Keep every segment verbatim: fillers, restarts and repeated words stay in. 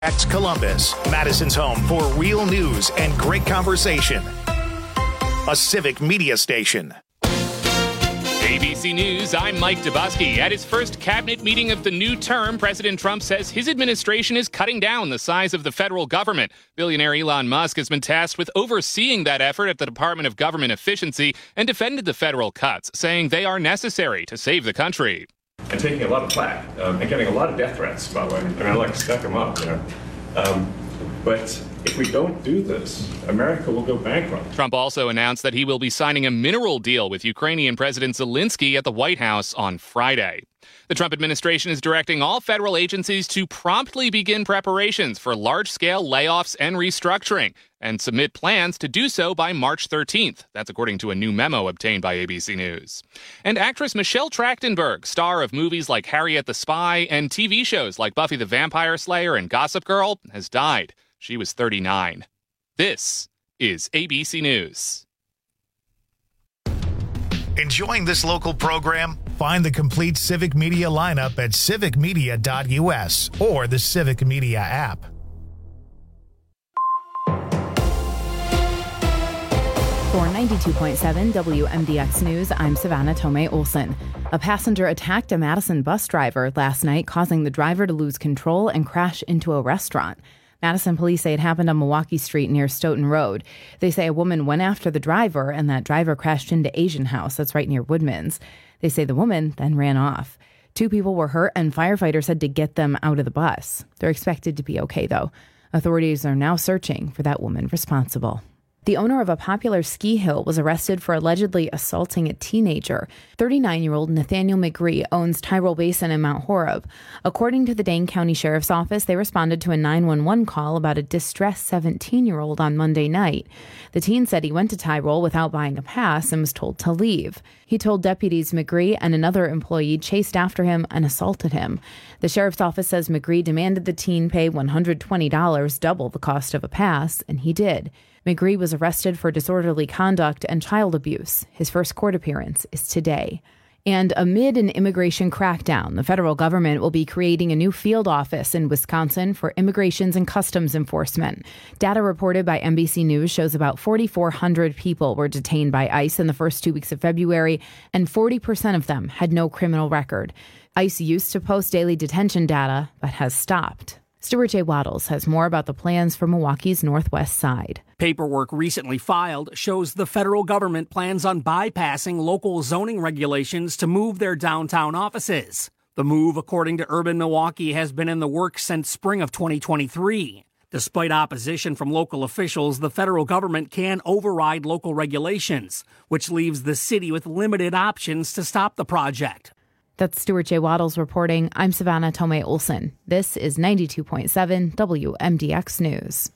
X Columbus, Madison's home for real news and great conversation. A civic media station. A B C News, I'm Mike Dubusky. At his first cabinet meeting of the new term, President Trump says his administration is cutting down the size of the federal government. Billionaire Elon Musk has been tasked with overseeing that effort at the Department of Government Efficiency and defended the federal cuts, saying they are necessary to save the country. And taking a lot of flack, um, and getting a lot of death threats, by the way. I mean, I like to stack them up, you know. Um, but if we don't do this, America will go bankrupt. Trump also announced that he will be signing a mineral deal with Ukrainian President Zelensky at the White House on Friday. The Trump administration is directing all federal agencies to promptly begin preparations for large-scale layoffs and restructuring and submit plans to do so by March thirteenth. That's according to a new memo obtained by A B C News. And actress Michelle Trachtenberg, star of movies like Harriet the Spy and T V shows like Buffy the Vampire Slayer and Gossip Girl, has died. She was thirty-nine. This is A B C News. Enjoying this local program? Find the complete Civic Media lineup at civic media dot u s or the Civic Media app. For ninety-two point seven W M D X News, I'm Savannah Tomei Olson. A passenger attacked a Madison bus driver last night, causing the driver to lose control and crash into a restaurant. Madison police say it happened on Milwaukee Street near Stoughton Road. They say a woman went after the driver, and that driver crashed into Asian House. That's right near Woodman's. They say the woman then ran off. Two people were hurt, and firefighters had to get them out of the bus. They're expected to be okay, though. Authorities are now searching for that woman responsible. The owner of a popular ski hill was arrested for allegedly assaulting a teenager. thirty-nine-year-old Nathaniel McGree owns Tyrol Basin in Mount Horeb. According to the Dane County Sheriff's Office, they responded to a nine one one call about a distressed seventeen-year-old on Monday night. The teen said he went to Tyrol without buying a pass and was told to leave. He told deputies McGree and another employee chased after him and assaulted him. The sheriff's office says McGree demanded the teen pay one hundred twenty dollars, double the cost of a pass, and he did. McGree was arrested for disorderly conduct and child abuse. His first court appearance is today. And amid an immigration crackdown, the federal government will be creating a new field office in Wisconsin for immigrations and customs enforcement. Data reported by N B C News shows about four thousand four hundred people were detained by ICE in the first two weeks of February, and forty percent of them had no criminal record. ICE used to post daily detention data, but has stopped. Stuart J. Waddles has more about the plans for Milwaukee's northwest side. Paperwork recently filed shows the federal government plans on bypassing local zoning regulations to move their downtown offices. The move, according to Urban Milwaukee, has been in the works since spring of twenty twenty-three. Despite opposition from local officials, the federal government can override local regulations, which leaves the city with limited options to stop the project. That's Stuart J. Waddles reporting. I'm Savannah Tomei Olson. This is ninety-two point seven W M D X News.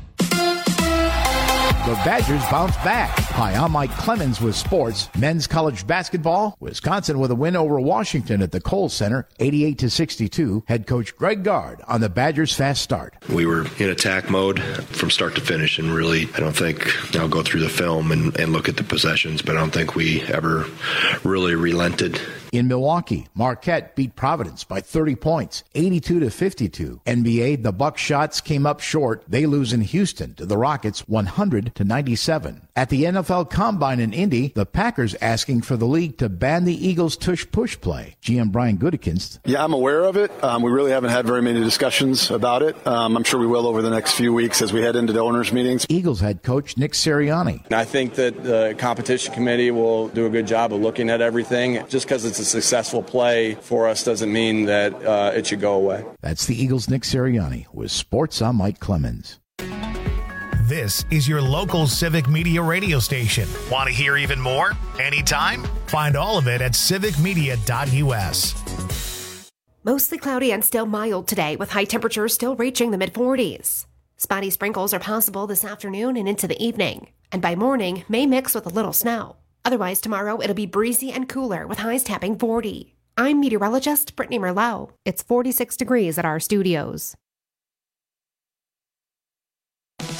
The Badgers bounce back. Hi, I'm Mike Clemens with sports. Men's college basketball. Wisconsin with a win over Washington at the Kohl Center, eighty-eight to sixty-two. Head coach Greg Gard on the Badgers' fast start. We were in attack mode from start to finish, and really, I don't think, I'll go through the film and, and look at the possessions, but I don't think we ever really relented. In Milwaukee, Marquette beat Providence by thirty points, eighty-two to fifty-two. N B A, the Buckshot came up short. They lose in Houston to the Rockets one hundred to ninety-seven. At the N F L Combine in Indy, the Packers asking for the league to ban the Eagles' tush-push play. G M Brian Gutekunst. Yeah, I'm aware of it. Um, we really haven't had very many discussions about it. Um, I'm sure we will over the next few weeks as we head into the owners' meetings. Eagles head coach Nick Sirianni. I think that the competition committee will do a good job of looking at everything. Just because it's a successful play for us doesn't mean that uh, it should go away. That's the Eagles' Nick Sirianni with Sports. I'm Mike Clemens. This is your local civic media radio station. Want to hear even more? Anytime? Find all of it at civic media dot u s. Mostly cloudy and still mild today, with high temperatures still reaching the mid forties. Spotty sprinkles are possible this afternoon and into the evening, and by morning may mix with a little snow. Otherwise, tomorrow it'll be breezy and cooler with highs tapping forty. I'm meteorologist Brittany Merlot. It's forty-six degrees at our studios.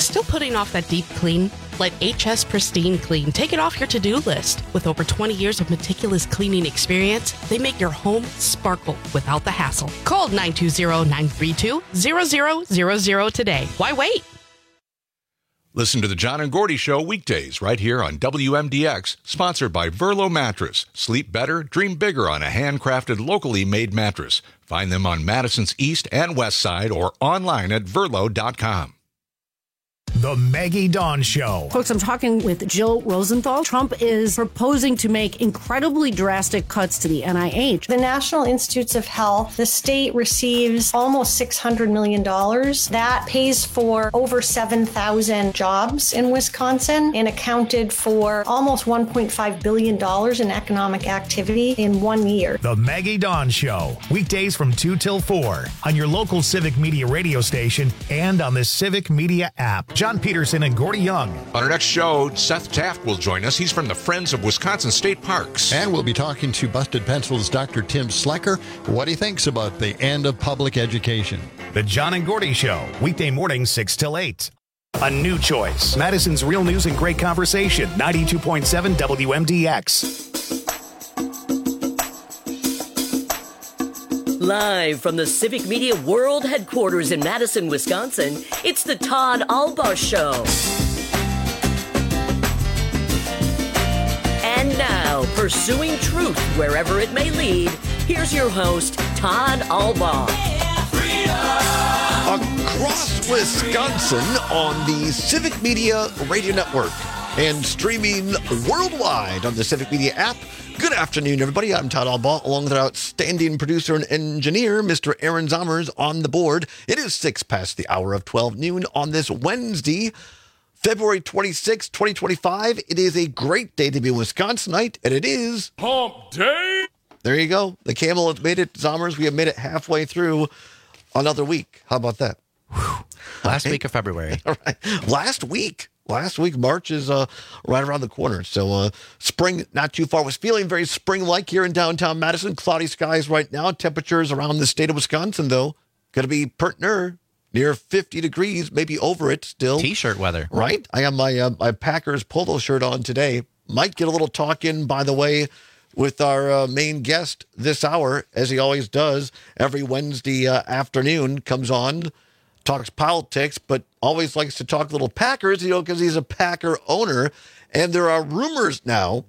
Still putting off that deep clean? Let H S Pristine Clean take it off your to-do list. With over twenty years of meticulous cleaning experience, they make your home sparkle without the hassle. Call nine two zero, nine three two, zero zero zero zero today. Why wait? Listen to the John and Gordy Show weekdays right here on W M D X, sponsored by Verlo Mattress. Sleep better, dream bigger on a handcrafted, locally made mattress. Find them on Madison's East and West Side or online at verlo dot com. The Maggie Dawn Show. Folks, I'm talking with Jill Rosenthal. Trump is proposing to make incredibly drastic cuts to the N I H. The National Institutes of Health, the state receives almost six hundred million dollars. That pays for over seven thousand jobs in Wisconsin and accounted for almost one point five billion dollars in economic activity in one year. The Maggie Dawn Show. Weekdays from two till four on your local Civic Media radio station and on the Civic Media app. John Peterson and Gordy Young. On our next show, Seth Taft will join us. He's from the Friends of Wisconsin State Parks. And we'll be talking to Busted Pencil's Doctor Tim Slecker, what he thinks about the end of public education. The John and Gordy Show, weekday mornings six till eight. A new choice. Madison's Real News and Great Conversation, ninety-two point seven W M D X. Live from the Civic Media World Headquarters in Madison, Wisconsin, it's the Todd Albaugh Show. And now, pursuing truth wherever it may lead, here's your host, Todd Albaugh. Across Wisconsin on the Civic Media Radio Network and streaming worldwide on the Civic Media app. Good afternoon, everybody. I'm Todd Albaugh, along with our outstanding producer and engineer, Mister Aaron Zommers, on the board. It is six past the hour of twelve noon on this Wednesday, February twenty-sixth, twenty twenty-five. It is a great day to be a Wisconsinite, and it is Hump Day. There you go. The camel has made it, Zommers. We have made it halfway through another week. How about that? Whew. Last right. week of February. All right. Last week. Last week, March is uh, right around the corner. So uh, spring, not too far. Was feeling very spring-like here in downtown Madison. Cloudy skies right now. Temperatures around the state of Wisconsin, though, going to be pertner, near fifty degrees, maybe over it still. T-shirt weather. Right? I have my, uh, my Packers polo shirt on today. Might get a little talk in, by the way, with our uh, main guest this hour, as he always does every Wednesday uh, afternoon, comes on, talks politics, but always likes to talk little Packers, you know, because he's a Packer owner. And there are rumors now.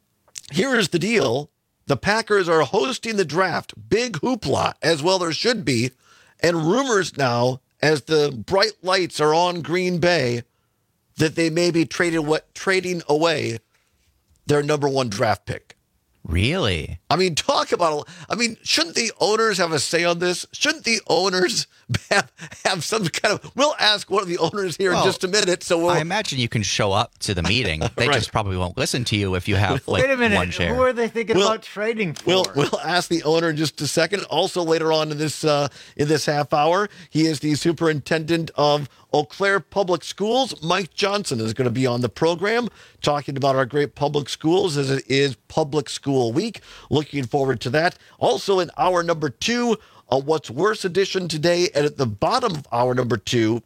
Here is the deal. The Packers are hosting the draft. Big hoopla, as well there should be. And rumors now, as the bright lights are on Green Bay, that they may be trading, trading away their number one draft pick. Really? I mean, talk about, I mean, shouldn't the owners have a say on this? Shouldn't the owners have, have some kind of, we'll ask one of the owners here well, in just a minute. So we'll, I imagine you can show up to the meeting. They right. just probably won't listen to you if you have like Wait a minute. one share. Who are they thinking we'll, about trading for? We'll, we'll ask the owner in just a second. Also later on in this, uh, in this half hour, he is the superintendent of Eau Claire Public Schools. Mike Johnson is going to be on the program talking about our great public schools as it is Public School Week. Looking forward to that. Also in hour number two, a What's Worse edition today. And at the bottom of hour number two,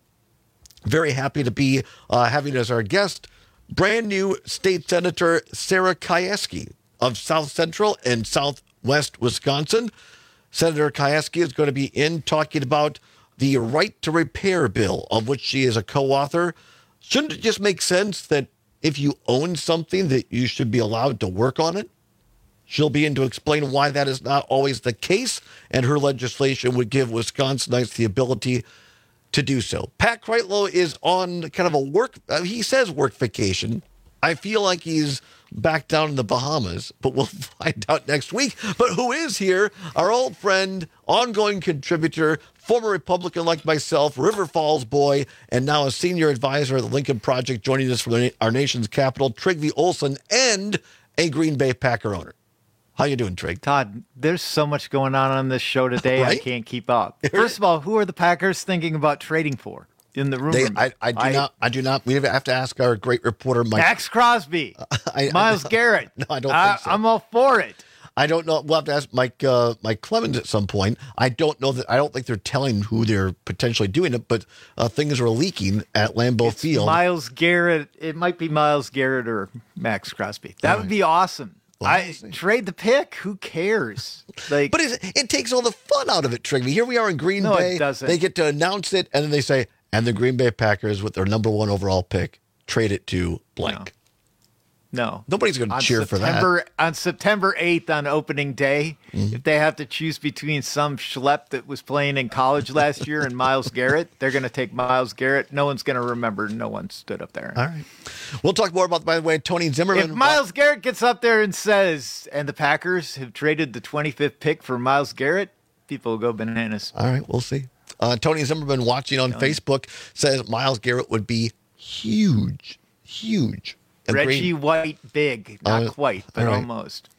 very happy to be uh, having as our guest brand new State Senator Sarah Kieski of South Central and Southwest Wisconsin. Senator Kieski is going to be in talking about the Right to Repair bill, of which she is a co-author. Shouldn't it just make sense that if you own something that you should be allowed to work on it? She'll be in to explain why that is not always the case, and her legislation would give Wisconsinites the ability to do so. Pat Kreitlow is on kind of a work, uh, he says work vacation. I feel like he's back down in the Bahamas, but we'll find out next week. But who is here? Our old friend, ongoing contributor, former Republican like myself, River Falls boy, and now a senior advisor at the Lincoln Project, joining us from our nation's capital, Trygve Olsen, and a Green Bay Packer owner. How you doing, Trig? Todd, there's so much going on on this show today, right? I can't keep up. First of all, who are the Packers thinking about trading for in the room? They, I, I do I, not. I do not. We have to ask our great reporter, Mike. Max Crosby, I, Myles I, Garrett. No, I don't I, think so. I'm all for it. I don't know. We'll have to ask Mike uh, Mike Clemens at some point. I don't know that. I don't think they're telling who they're potentially doing it, but uh, things are leaking at Lambeau It's Field. Myles Garrett. It might be Myles Garrett or Max Crosby. That All would right. be awesome. Well, I trade the pick. Who cares? Like, but it's, it takes all the fun out of it, Trigby. Here we are in Green No, it Bay. doesn't. They get to announce it, and then they say, and the Green Bay Packers, with their number one overall pick, trade it to blank. no. Nobody's going to On cheer for that. September, on September eighth on opening day, Mm-hmm. if they have to choose between some schlep that was playing in college last year and Myles Garrett, they're going to take Myles Garrett. No one's going to remember. No one stood up there. All right. We'll talk more about, by the way, Tony Zimmerman. If Myles Garrett gets up there and says, and the Packers have traded the twenty-fifth pick for Myles Garrett, people will go bananas. All right, we'll see. Uh, Tony Zimmerman watching on Facebook says Myles Garrett would be huge, huge. And Reggie Green- White big. Not Uh, quite, but all right. almost.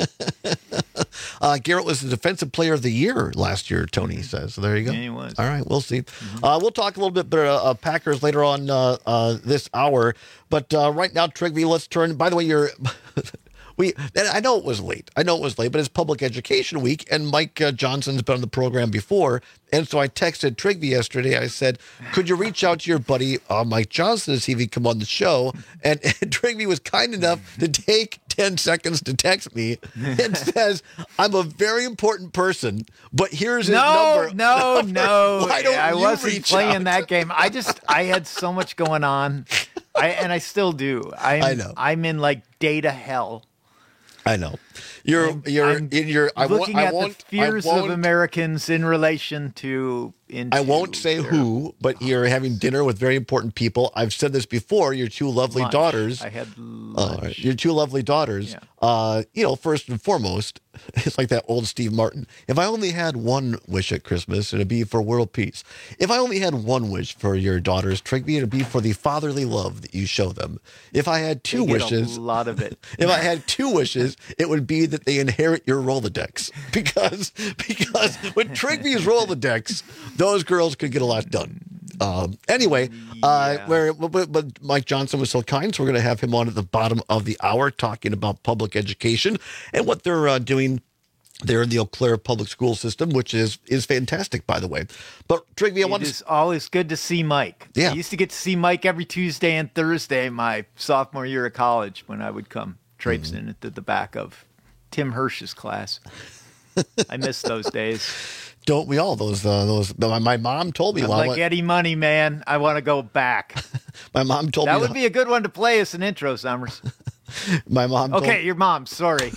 Uh, Garrett was the defensive player of the year last year, Tony says. So there you go. Yeah, he was. All right, we'll see. Uh, we'll talk a little bit about uh, Packers later on uh, uh, this hour. But uh, right now, Trigby, let's turn. By the way, you're. We, and I know it was late. I know it was late, but it's Public Education Week, and Mike uh, Johnson's been on the program before. And so I texted Trigby yesterday. I said, could you reach out to your buddy uh, Mike Johnson to see if he'd come on the show? And, and Trigby was kind enough to take ten seconds to text me and says, I'm a very important person, but here's his No, number. no, number. no. Why don't I you wasn't reach playing out? that game. I just, I had so much going on. I And I still do. I'm, I know. I'm in like data hell. I know. You're I'm- you're I'm in your I won't, looking I at won't, the fears I won't, of Americans in relation to. Into I won't say their who, but you're having dinner with very important people. I've said this before. Your two lovely lunch. daughters. I had Uh, lunch. your two lovely daughters. Uh, you know, first and foremost, it's like that old Steve Martin. If I only had one wish at Christmas, it'd be for world peace. If I only had one wish for your daughters, Trigby, it'd be for the fatherly love that you show them. If I had two They get wishes, a lot of it. if I had two wishes, it would be that they inherit your Rolodex. Because because with Trigby's Rolodex, those girls could get a lot done. Um, anyway, uh, where but, but Mike Johnson was so kind, so we're going to have him on at the bottom of the hour talking about public education and what they're uh, doing there in the Eau Claire public school system, which is is fantastic, by the way. But Trigby, I It want is to. always good to see Mike. Yeah. I used to get to see Mike every Tuesday and Thursday my sophomore year of college when I would come traipsing Mm-hmm. into the back of Tim Hirsch's class. I miss those days. Don't we all? Those uh, those. My, my mom told me. I'm while I like went- Eddie Money, man. I want to go back. my mom told That me. would be a good one to play as an intro, Summers. my mom. Told, Okay, your mom. Sorry.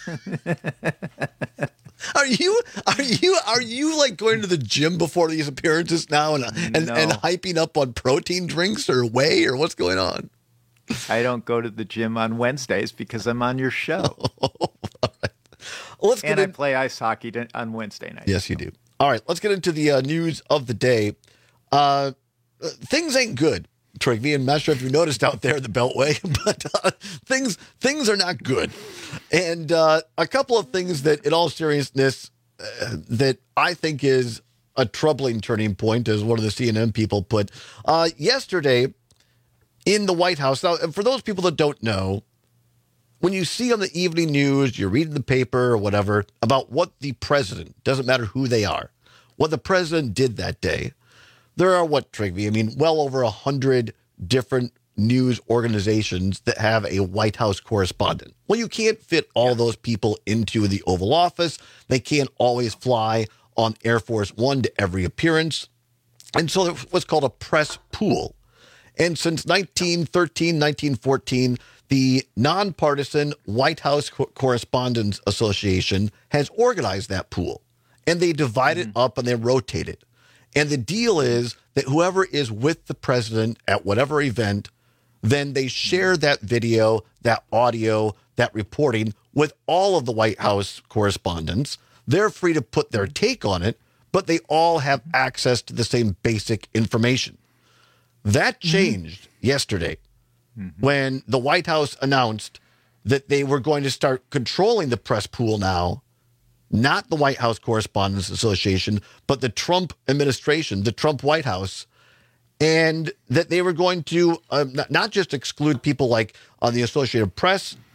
Are you are you are you like going to the gym before these appearances now and and, No. and hyping up on protein drinks or whey or what's going on? I don't go to the gym on Wednesdays because I'm on your show. Let's get and I in- play ice hockey to, on Wednesday night. Yes, you do. All right, let's get into the uh, news of the day. Uh, uh, things ain't good, Trigby. I'm not sure if you noticed out there in the Beltway, but uh, things things are not good. And uh, a couple of things that, in all seriousness, uh, that I think is a troubling turning point, as one of the C N N people put. Uh, yesterday, in the White House, now, for those people that don't know, when you see on the evening news, you're reading the paper or whatever about what the president, doesn't matter who they are, what the president did that day, there are what, Trigby? I mean, well over a hundred different news organizations that have a White House correspondent. Well, you can't fit all those people into the Oval Office. They can't always fly on Air Force One to every appearance. And so there's what's called a press pool. And since nineteen thirteen, nineteen fourteen, the nonpartisan White House Co- Correspondents Association has organized that pool. And they divide it up and they rotate it. And the deal is that whoever is with the president at whatever event, then they share that video, that audio, that reporting with all of the White House correspondents. They're free to put their take on it, but they all have access to the same basic information. That changed mm-hmm. yesterday mm-hmm. when the White House announced that they were going to start controlling the press pool now, not the White House Correspondents Association, but the Trump administration, the Trump White House, and that they were going to uh, not, not just exclude people like on the Associated Press,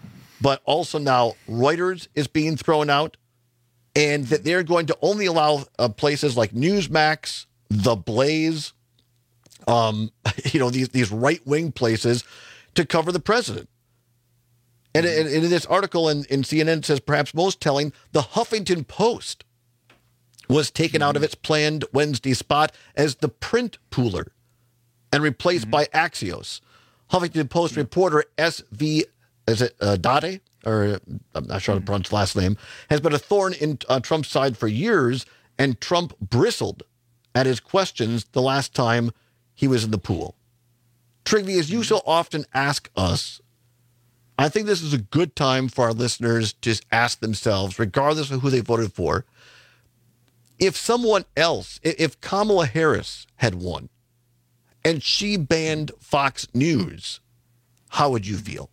but also now Reuters is being thrown out, and that they're going to only allow uh, places like Newsmax, The Blaze, um, you know, these, these right-wing places to cover the president. And in, in this article in, in C N N, it says, perhaps most telling, the Huffington Post was taken mm-hmm. out of its planned Wednesday spot as the print pooler and replaced mm-hmm. by Axios. Huffington Post mm-hmm. reporter S V is it uh, Dade, or I'm not sure how to pronounce his last name, has been a thorn in uh, Trump's side for years, and Trump bristled at his questions the last time he was in the pool. Trigby, as you so often ask us, I think this is a good time for our listeners to ask themselves, regardless of who they voted for, if someone else, if Kamala Harris had won and she banned Fox News, how would you feel?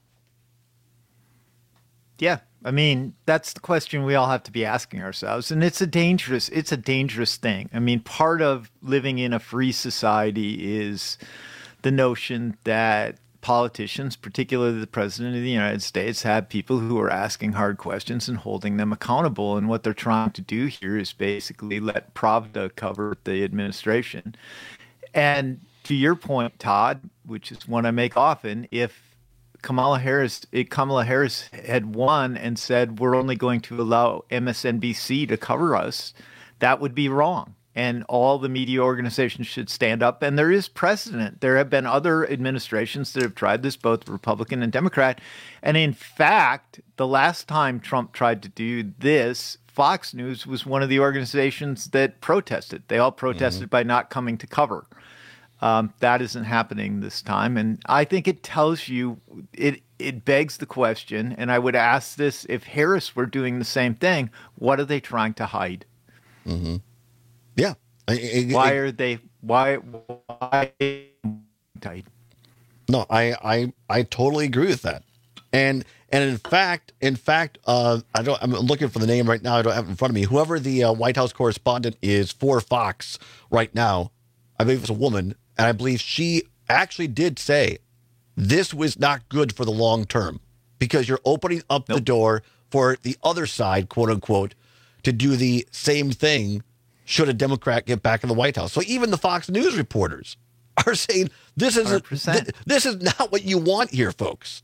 Yeah, I mean, that's the question we all have to be asking ourselves. And it's a dangerous, it's a dangerous thing. I mean, part of living in a free society is the notion that politicians, particularly the president of the United States, have people who are asking hard questions and holding them accountable. And what they're trying to do here is basically let Pravda cover the administration. And to your point, Todd, which is one I make often, if Kamala Harris, if Kamala Harris had won and said, we're only going to allow M S N B C to cover us, that would be wrong. And all the media organizations should stand up. And there is precedent. There have been other administrations that have tried this, both Republican and Democrat. And in fact, the last time Trump tried to do this, Fox News was one of the organizations that protested. They all protested mm-hmm. by not coming to cover. Um, that isn't happening this time. And I think it tells you, it it begs the question, and I would ask this, if Harris were doing the same thing, what are they trying to hide? Mm-hmm. Yeah. I, I, why I, are they, why, why tight? No, I, I, I totally agree with that. And, and in fact, in fact, uh, I don't, I'm looking for the name right now. I don't have it in front of me. Whoever the uh, White House correspondent is for Fox right now, I believe it's a woman. And I believe she actually did say this was not good for the long term because you're opening up nope. the door for the other side, quote unquote, to do the same thing should a Democrat get back in the White House. So even the Fox News reporters are saying this is th- this is not what you want here, folks.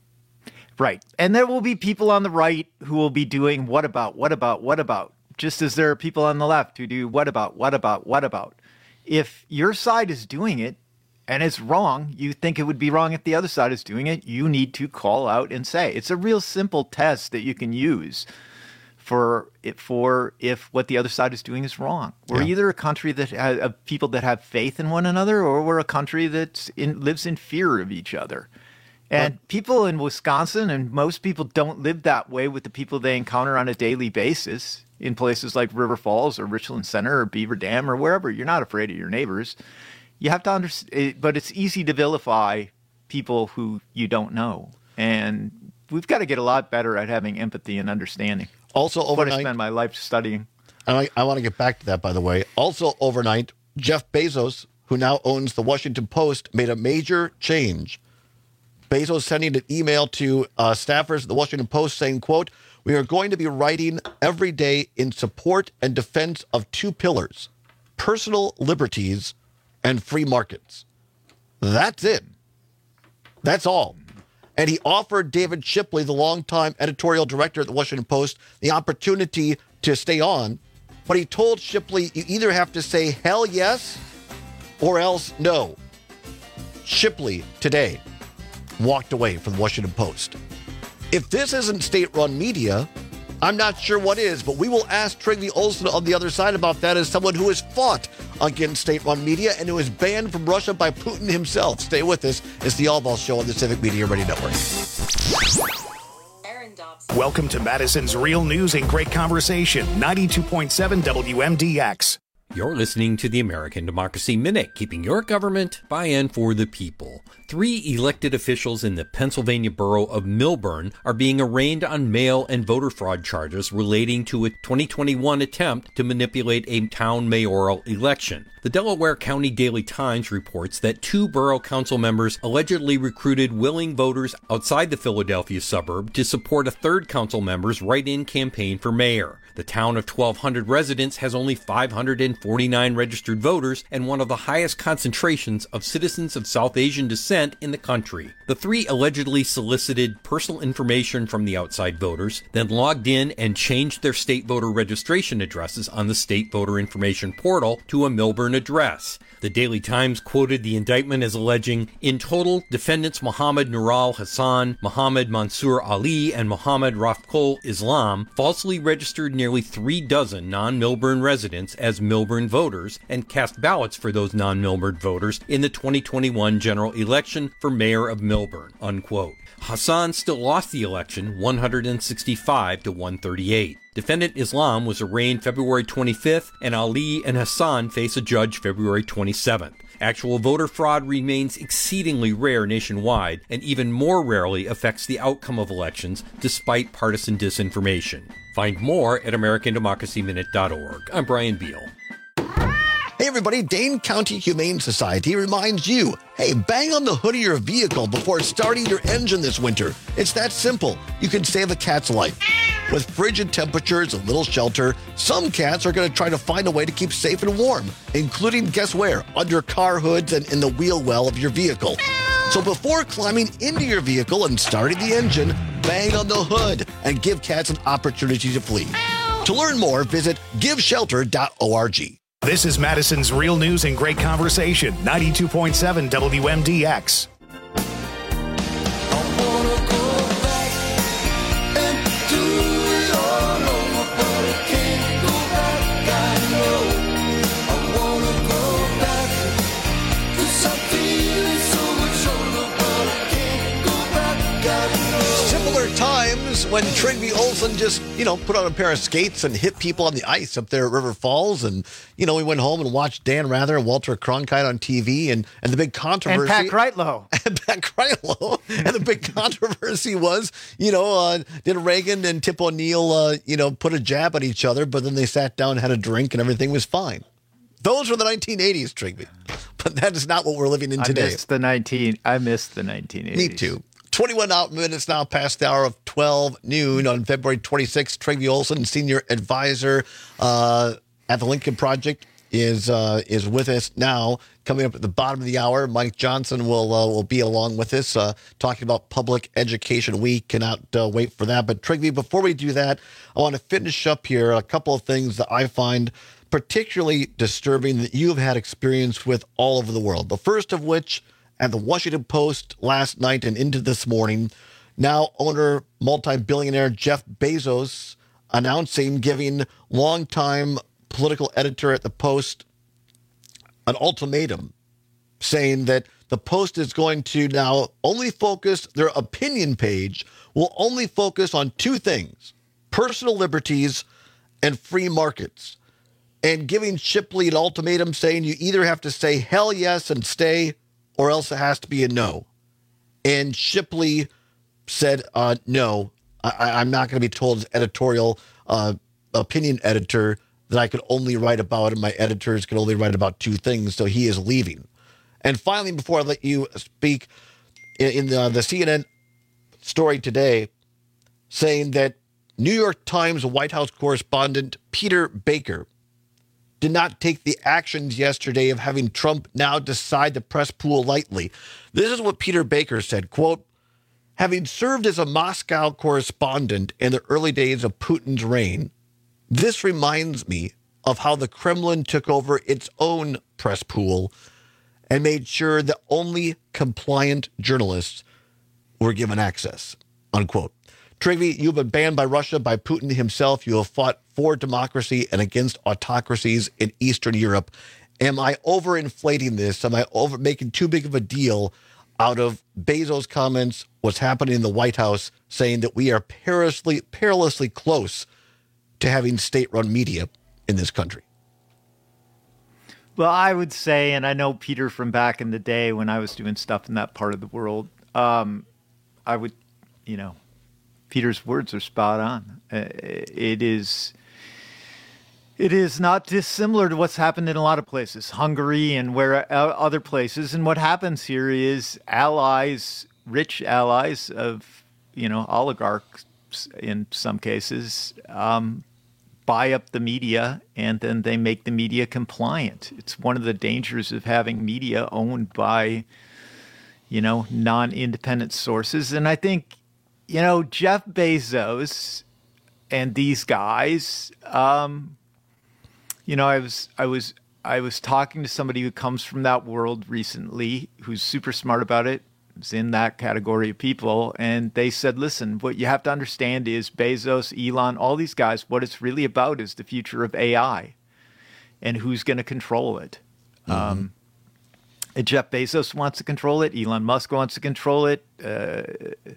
Right. And there will be people on the right who will be doing what about, what about, what about, just as there are people on the left who do what about, what about, what about. If your side is doing it and it's wrong, you think it would be wrong if the other side is doing it, you need to call out and say. It's a real simple test that you can use for it for if what the other side is doing is wrong. We're yeah. either a country that has of people that have faith in one another, or we're a country that in, lives in fear of each other. And but, people in Wisconsin, and most people don't live that way with the people they encounter on a daily basis in places like River Falls or Richland Center or Beaver Dam or wherever. You're not afraid of your neighbors. You have to understand, but it's easy to vilify people who you don't know. And we've got to get a lot better at having empathy and understanding. Also overnight, I spend my life studying. I, I want to get back to that, by the way. Also overnight, Jeff Bezos, who now owns the Washington Post, made a major change. Bezos sending an email to uh, staffers at the Washington Post saying, quote, "We are going to be writing every day in support and defense of two pillars, personal liberties and free markets." That's it. That's all. And he offered David Shipley, the longtime editorial director at the Washington Post, the opportunity to stay on. But he told Shipley, you either have to say hell yes or else no. Shipley today walked away from the Washington Post. If this isn't state-run media, I'm not sure what is, but we will ask Trygve Olsen on the other side about that as someone who has fought against state-run media and who is banned from Russia by Putin himself. Stay with us. It's the Allball Show on the Civic Media Radio Network. Welcome to Madison's Real News and Great Conversation, ninety-two point seven W M D X. You're listening to the American Democracy Minute, keeping your government by and for the people. Three elected officials in the Pennsylvania borough of Millburn are being arraigned on mail and voter fraud charges relating to a twenty twenty-one attempt to manipulate a town mayoral election. The Delaware County Daily Times reports that two borough council members allegedly recruited willing voters outside the Philadelphia suburb to support a third council member's write-in campaign for mayor. The town of twelve hundred residents has only five hundred forty-nine registered voters and one of the highest concentrations of citizens of South Asian descent in the country. The three allegedly solicited personal information from the outside voters, then logged in and changed their state voter registration addresses on the state voter information portal to a Millburn address. The Daily Times quoted the indictment as alleging, in total, defendants Mohammed Nural Hassan, Mohammed Mansour Ali, and Mohammed Rafkol Islam falsely registered nearly three dozen non-Millburn residents as Millburn voters and cast ballots for those non-Millburn voters in the twenty twenty-one general election for mayor of Millburn, unquote. Hassan still lost the election one hundred sixty-five to one thirty-eight. Defendant Islam was arraigned February twenty-fifth, and Ali and Hassan face a judge February twenty-seventh. Actual voter fraud remains exceedingly rare nationwide and even more rarely affects the outcome of elections despite partisan disinformation. Find more at American Democracy Minute dot org. I'm Brian Beal. Hey everybody, Dane County Humane Society reminds you, hey, bang on the hood of your vehicle before starting your engine this winter. It's that simple. You can save a cat's life. With frigid temperatures and little shelter, some cats are going to try to find a way to keep safe and warm, including, guess where? Under car hoods and in the wheel well of your vehicle. So before climbing into your vehicle and starting the engine, bang on the hood and give cats an opportunity to flee. To learn more, visit give shelter dot org. This is Madison's Real News and Great Conversation, ninety-two point seven W M D X. When Trygve Olsen just, you know, put on a pair of skates and hit people on the ice up there at River Falls. And, you know, we went home and watched Dan Rather and Walter Cronkite on T V. And, and the big controversy. And Pat Kreitlow. And Pat Kreitlow. And the big controversy was, you know, uh, did Reagan and Tip O'Neill, uh, you know, put a jab at each other, but then they sat down and had a drink and everything was fine. Those were the nineteen eighties, Trygve. But that is not what we're living in today. I missed the nineteen. I missed the nineteen eighties. Me too. twenty-one out minutes now past the hour of twelve noon on February twenty-sixth. Trygve Olsen, senior advisor uh, at the Lincoln Project, is uh, is with us now. Coming up at the bottom of the hour, Mike Johnson will uh, will be along with us, uh, talking about Public Education Week. Cannot uh, wait for that. But Trygve, before we do that, I want to finish up here a couple of things that I find particularly disturbing that you have had experience with all over the world. The first of which, at the Washington Post last night and into this morning, now owner, multi-billionaire Jeff Bezos announcing, giving longtime political editor at the Post an ultimatum, saying that the Post is going to now only focus, their opinion page will only focus on two things: personal liberties and free markets. And giving Shipley an ultimatum saying you either have to say hell yes and stay, or else it has to be a no. And Shipley said, uh, no, I, I'm not going to be told as editorial uh, opinion editor that I could only write about, and my editors can only write about two things, so he is leaving. And finally, before I let you speak, in, in the, the C N N story today, saying that New York Times White House correspondent Peter Baker did not take the actions yesterday of having Trump now decide the press pool lightly. This is what Peter Baker said, quote, having served as a Moscow correspondent in the early days of Putin's reign, this reminds me of how the Kremlin took over its own press pool and made sure that only compliant journalists were given access, unquote. Trygve, you've been banned by Russia, by Putin himself. You have fought for democracy and against autocracies in Eastern Europe. Am I overinflating this? Am I over making too big of a deal out of Bezos' comments, what's happening in the White House, saying that we are perilously, perilously close to having state-run media in this country? Well, I would say, and I know Peter from back in the day when I was doing stuff in that part of the world, um, I would, you know, Peter's words are spot on. Uh, it is, it is not dissimilar to what's happened in a lot of places, Hungary and where uh, other places. And what happens here is allies, rich allies of, you know, oligarchs in some cases, um, buy up the media, and then they make the media compliant. It's one of the dangers of having media owned by, you know, non-independent sources. And I think, you know, Jeff Bezos and these guys, um, you know, I was, I was, I was talking to somebody who comes from that world recently, who's super smart about it, is in that category of people, and they said, listen, what you have to understand is Bezos, Elon, all these guys, what it's really about is the future of A I and who's going to control it. Mm-hmm. Um, and Jeff Bezos wants to control it. Elon Musk wants to control it. Uh,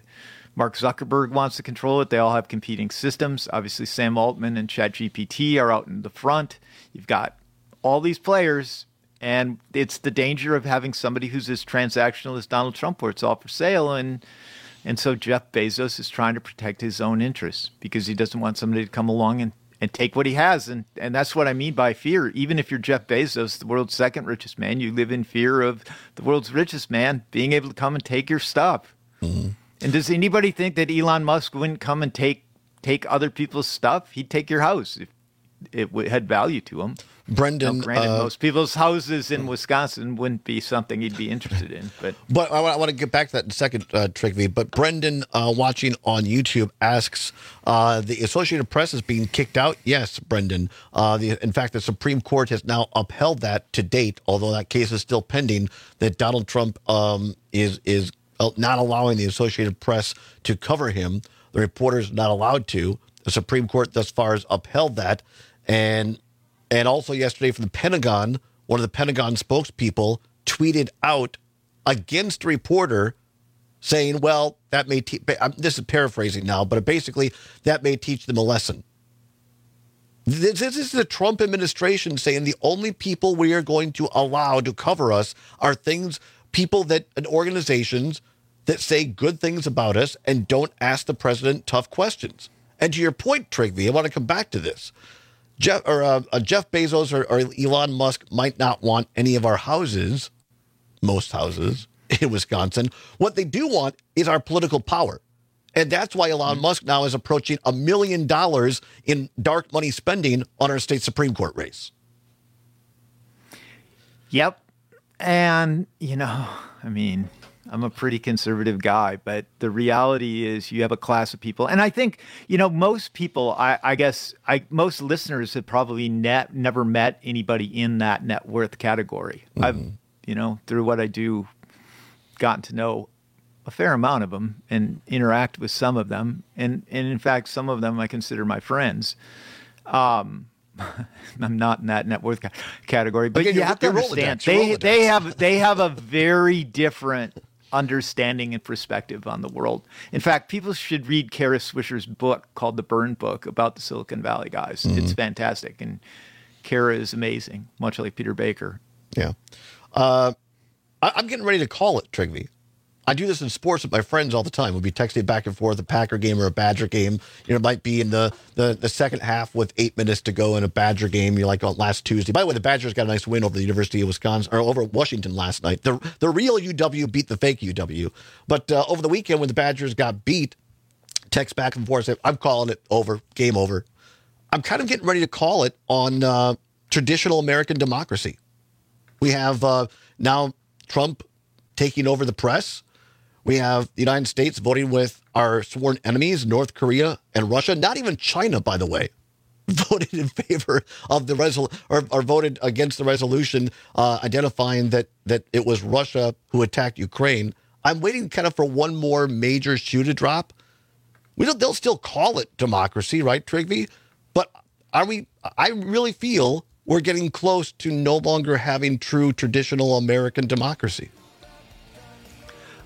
Mark Zuckerberg wants to control it. They all have competing systems. Obviously, Sam Altman and ChatGPT are out in the front. You've got all these players. And it's the danger of having somebody who's as transactional as Donald Trump, where it's all for sale. And and so Jeff Bezos is trying to protect his own interests because he doesn't want somebody to come along and, and take what he has. And, and that's what I mean by fear. Even if you're Jeff Bezos, the world's second richest man, you live in fear of the world's richest man being able to come and take your stuff. Mm-hmm. And does anybody think that Elon Musk wouldn't come and take take other people's stuff? He'd take your house if it w- had value to him. Brendan, now, granted, uh, most people's houses in Wisconsin wouldn't be something he'd be interested in. But but I, I want to get back to that in a second, uh, Trigvi. But Brendan, uh, watching on YouTube, asks, uh, the Associated Press is being kicked out? Yes, Brendan. Uh, the, in fact, the Supreme Court has now upheld that to date, although that case is still pending, that Donald Trump um, is is not allowing the Associated Press to cover him. The reporters are not allowed to. The Supreme Court thus far has upheld that. And And also yesterday from the Pentagon, one of the Pentagon spokespeople tweeted out against a reporter saying, well, that may te- this is paraphrasing now, but basically that may teach them a lesson. This, this is the Trump administration saying the only people we are going to allow to cover us are things, people that, and organizations that say good things about us and don't ask the president tough questions. And to your point, Trigvi, I want to come back to this. Jeff or uh, uh, Jeff Bezos or, or Elon Musk might not want any of our houses, most houses in Wisconsin. What they do want is our political power. And that's why Elon mm-hmm. Musk now is approaching a million dollars in dark money spending on our state Supreme Court race. Yep. And, you know, I mean, I'm a pretty conservative guy, but the reality is you have a class of people. And I think, you know, most people, I, I guess, I most listeners have probably net, never met anybody in that net worth category. Mm-hmm. I've, you know, through what I do, gotten to know a fair amount of them and interact with some of them. And, and in fact, some of them I consider my friends. Um, I'm not in that net worth category, but Again, you have to understand they, they have, they have a very different understanding and perspective on the world. In fact, people should read Kara Swisher's book called The Burn Book about the Silicon Valley guys. Mm-hmm. It's fantastic. And Kara is amazing, much like Peter Baker. Yeah. Uh, I, I'm getting ready to call it, Trigvi. I do this in sports with my friends all the time. We'll be texting back and forth a Packer game or a Badger game. You know, it might be in the, the, the second half with eight minutes to go in a Badger game. You're like on last Tuesday. By the way, the Badgers got a nice win over the University of Wisconsin or over Washington last night. The the real U W beat the fake U W. But uh, over the weekend when the Badgers got beat, text back and forth, say, I'm calling it over, game over. I'm kind of getting ready to call it on uh, traditional American democracy. We have uh, now Trump taking over the press. We have the United States voting with our sworn enemies, North Korea and Russia. Not even China, by the way, voted in favor of the resol or, or voted against the resolution uh, identifying that that it was Russia who attacked Ukraine. I'm waiting kind of for one more major shoe to drop. We don't. They'll still call it democracy, right, Trigvi? But are we? I really feel we're getting close to no longer having true traditional American democracy.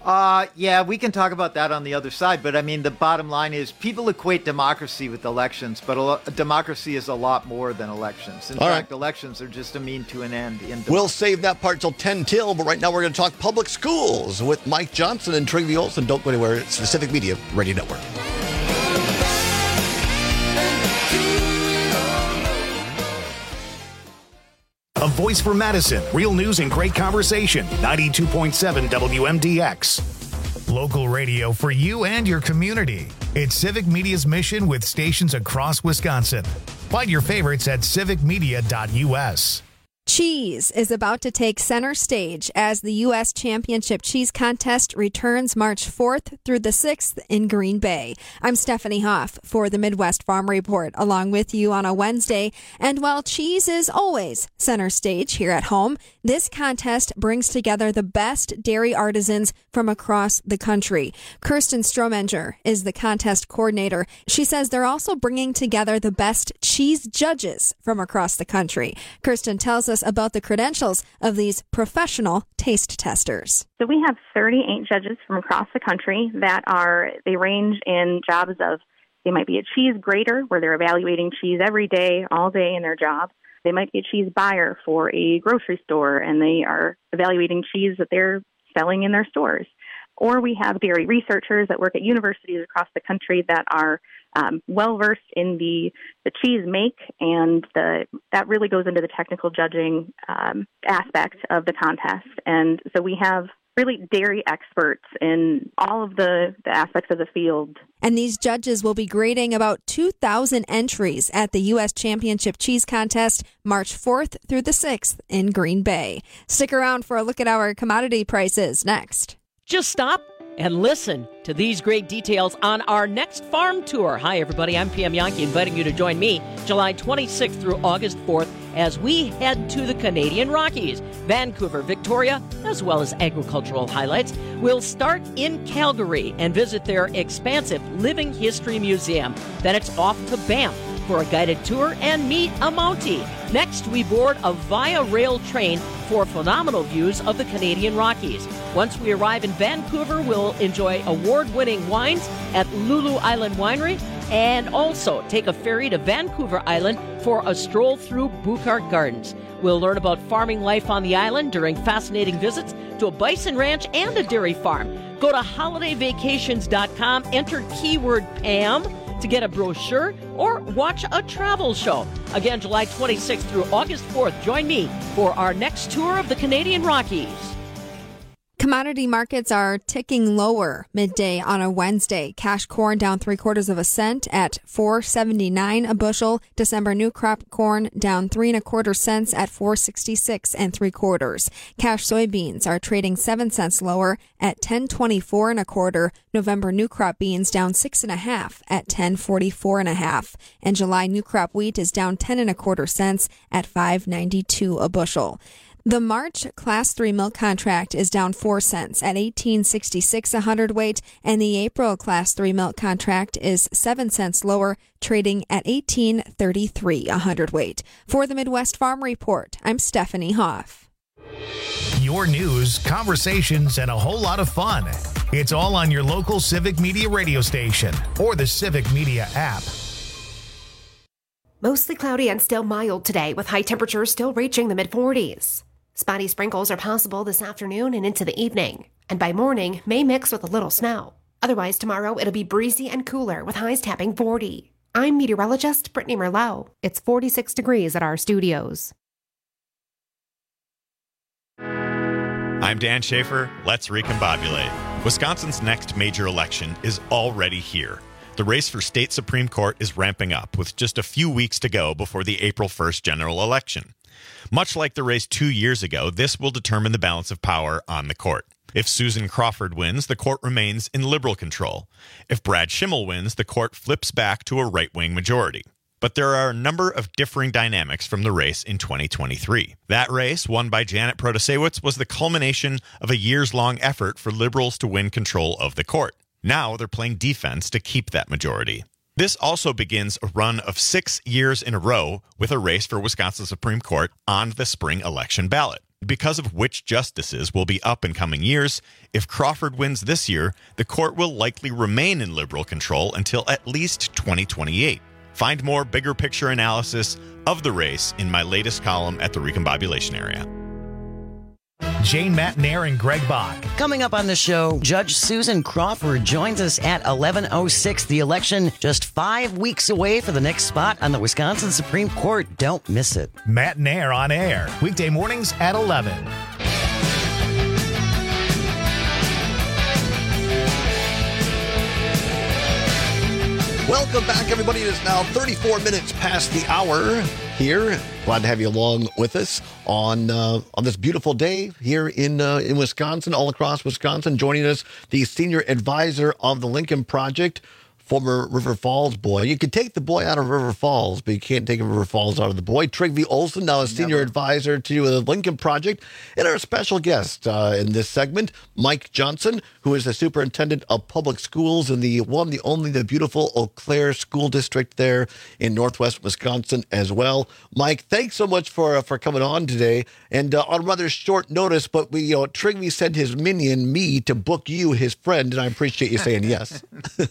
Uh, yeah, we can talk about that on the other side. But I mean, the bottom line is people equate democracy with elections, but a lo- democracy is a lot more than elections. In All fact, right. elections are just a mean to an end. In We'll save that part till ten till, but right now we're going to talk public schools with Mike Johnson and Trygve Olsen. Don't go anywhere. It's the Civic Media Radio Network. A voice for Madison. Real news and great conversation. ninety-two point seven W M D X. Local radio for you and your community. It's Civic Media's mission with stations across Wisconsin. Find your favorites at civic media dot U S. Cheese is about to take center stage as the U S Championship Cheese Contest returns March fourth through the sixth in Green Bay. I'm Stephanie Hoff for the Midwest Farm Report, along with you on a Wednesday. And while cheese is always center stage here at home, this contest brings together the best dairy artisans from across the country. Kirsten Stromenger is the contest coordinator. She says they're also bringing together the best cheese judges from across the country. Kirsten tells us about the credentials of these professional taste testers. So we have thirty-eight judges from across the country that are, they range in jobs of, they might be a cheese grater where they're evaluating cheese every day, all day in their job. They might be a cheese buyer for a grocery store and they are evaluating cheese that they're selling in their stores. Or we have dairy researchers that work at universities across the country that are um, well-versed in the, the cheese make, and the, that really goes into the technical judging um, aspect of the contest. And so we have really dairy experts in all of the, the aspects of the field. And these judges will be grading about two thousand entries at the U S Championship Cheese Contest March fourth through the sixth in Green Bay. Stick around for a look at our commodity prices next. Just stop and listen to these great details on our next farm tour. Hi, everybody. I'm Pam Yankee, inviting you to join me July twenty-sixth through August fourth as we head to the Canadian Rockies, Vancouver, Victoria, as well as agricultural highlights. We'll start in Calgary and visit their expansive Living History Museum. Then it's off to Banff for a guided tour and meet a Mountie. Next, we board a Via Rail train for phenomenal views of the Canadian Rockies. Once we arrive in Vancouver, we'll enjoy award-winning wines at Lulu Island Winery and also take a ferry to Vancouver Island for a stroll through Buchart Gardens. We'll learn about farming life on the island during fascinating visits to a bison ranch and a dairy farm. Go to holiday vacations dot com, enter keyword Pam to get a brochure or watch a travel show. Again, July twenty-sixth through August fourth, join me for our next tour of the Canadian Rockies. Commodity markets are ticking lower midday on a Wednesday. Cash corn down three quarters of a cent at four seventy-nine a bushel. December new crop corn down three and a quarter cents at four sixty-six and three quarters. Cash soybeans are trading seven cents lower at ten twenty-four and a quarter. November new crop beans down six and a half at ten forty-four and a half. And July new crop wheat is down ten and a quarter cents at five ninety-two a bushel. The March Class three milk contract is down four cents at eighteen sixty-six a hundredweight, and the April Class three milk contract is seven cents lower, trading at eighteen thirty-three a hundredweight. For the Midwest Farm Report, I'm Stephanie Hoff. Your news, conversations, and a whole lot of fun. It's all on your local Civic Media radio station or the Civic Media app. Mostly cloudy and still mild today, with high temperatures still reaching the mid forties. Spotty sprinkles are possible this afternoon and into the evening, and by morning may mix with a little snow. Otherwise, tomorrow it'll be breezy and cooler with highs tapping forty. I'm meteorologist Brittany Merlot. It's forty-six degrees at our studios. I'm Dan Schaefer. Let's recombobulate. Wisconsin's next major election is already here. The race for state Supreme Court is ramping up, with just a few weeks to go before the April first general election. Much like the race two years ago, this will determine the balance of power on the court. If Susan Crawford wins, the court remains in liberal control. If Brad Schimmel wins, the court flips back to a right-wing majority. But there are a number of differing dynamics from the race in twenty twenty-three. That race, won by Janet Protasewicz, was the culmination of a years-long effort for liberals to win control of the court. Now they're playing defense to keep that majority. This also begins a run of six years in a row with a race for Wisconsin Supreme Court on the spring election ballot. Because of which justices will be up in coming years, if Crawford wins this year, the court will likely remain in liberal control until at least twenty twenty-eight. Find more bigger picture analysis of the race in my latest column at the Recombobulation Area. Jane Matnair and Greg Bach. Coming up on the show, Judge Susan Crawford joins us at eleven oh six. The election just five weeks away for the next spot on the Wisconsin Supreme Court. Don't miss it. Matnair on air, weekday mornings at eleven. Welcome back, everybody. It is now thirty-four minutes past the hour here. Glad to have you along with us on uh, on this beautiful day here in uh, in Wisconsin, all across Wisconsin. Joining us, the senior advisor of the Lincoln Project, former River Falls boy. You can take the boy out of River Falls, but you can't take River Falls out of the boy. Trygve Olsen, now a senior Never. advisor to the Lincoln Project. And our special guest uh, in this segment, Mike Johnson, who is the superintendent of public schools in the one, the only, the beautiful Eau Claire School District there in northwest Wisconsin as well. Mike, thanks so much for uh, for coming on today. And uh, on rather short notice, but we, you know, Trygve sent his minion, me, to book you, his friend, and I appreciate you saying yes.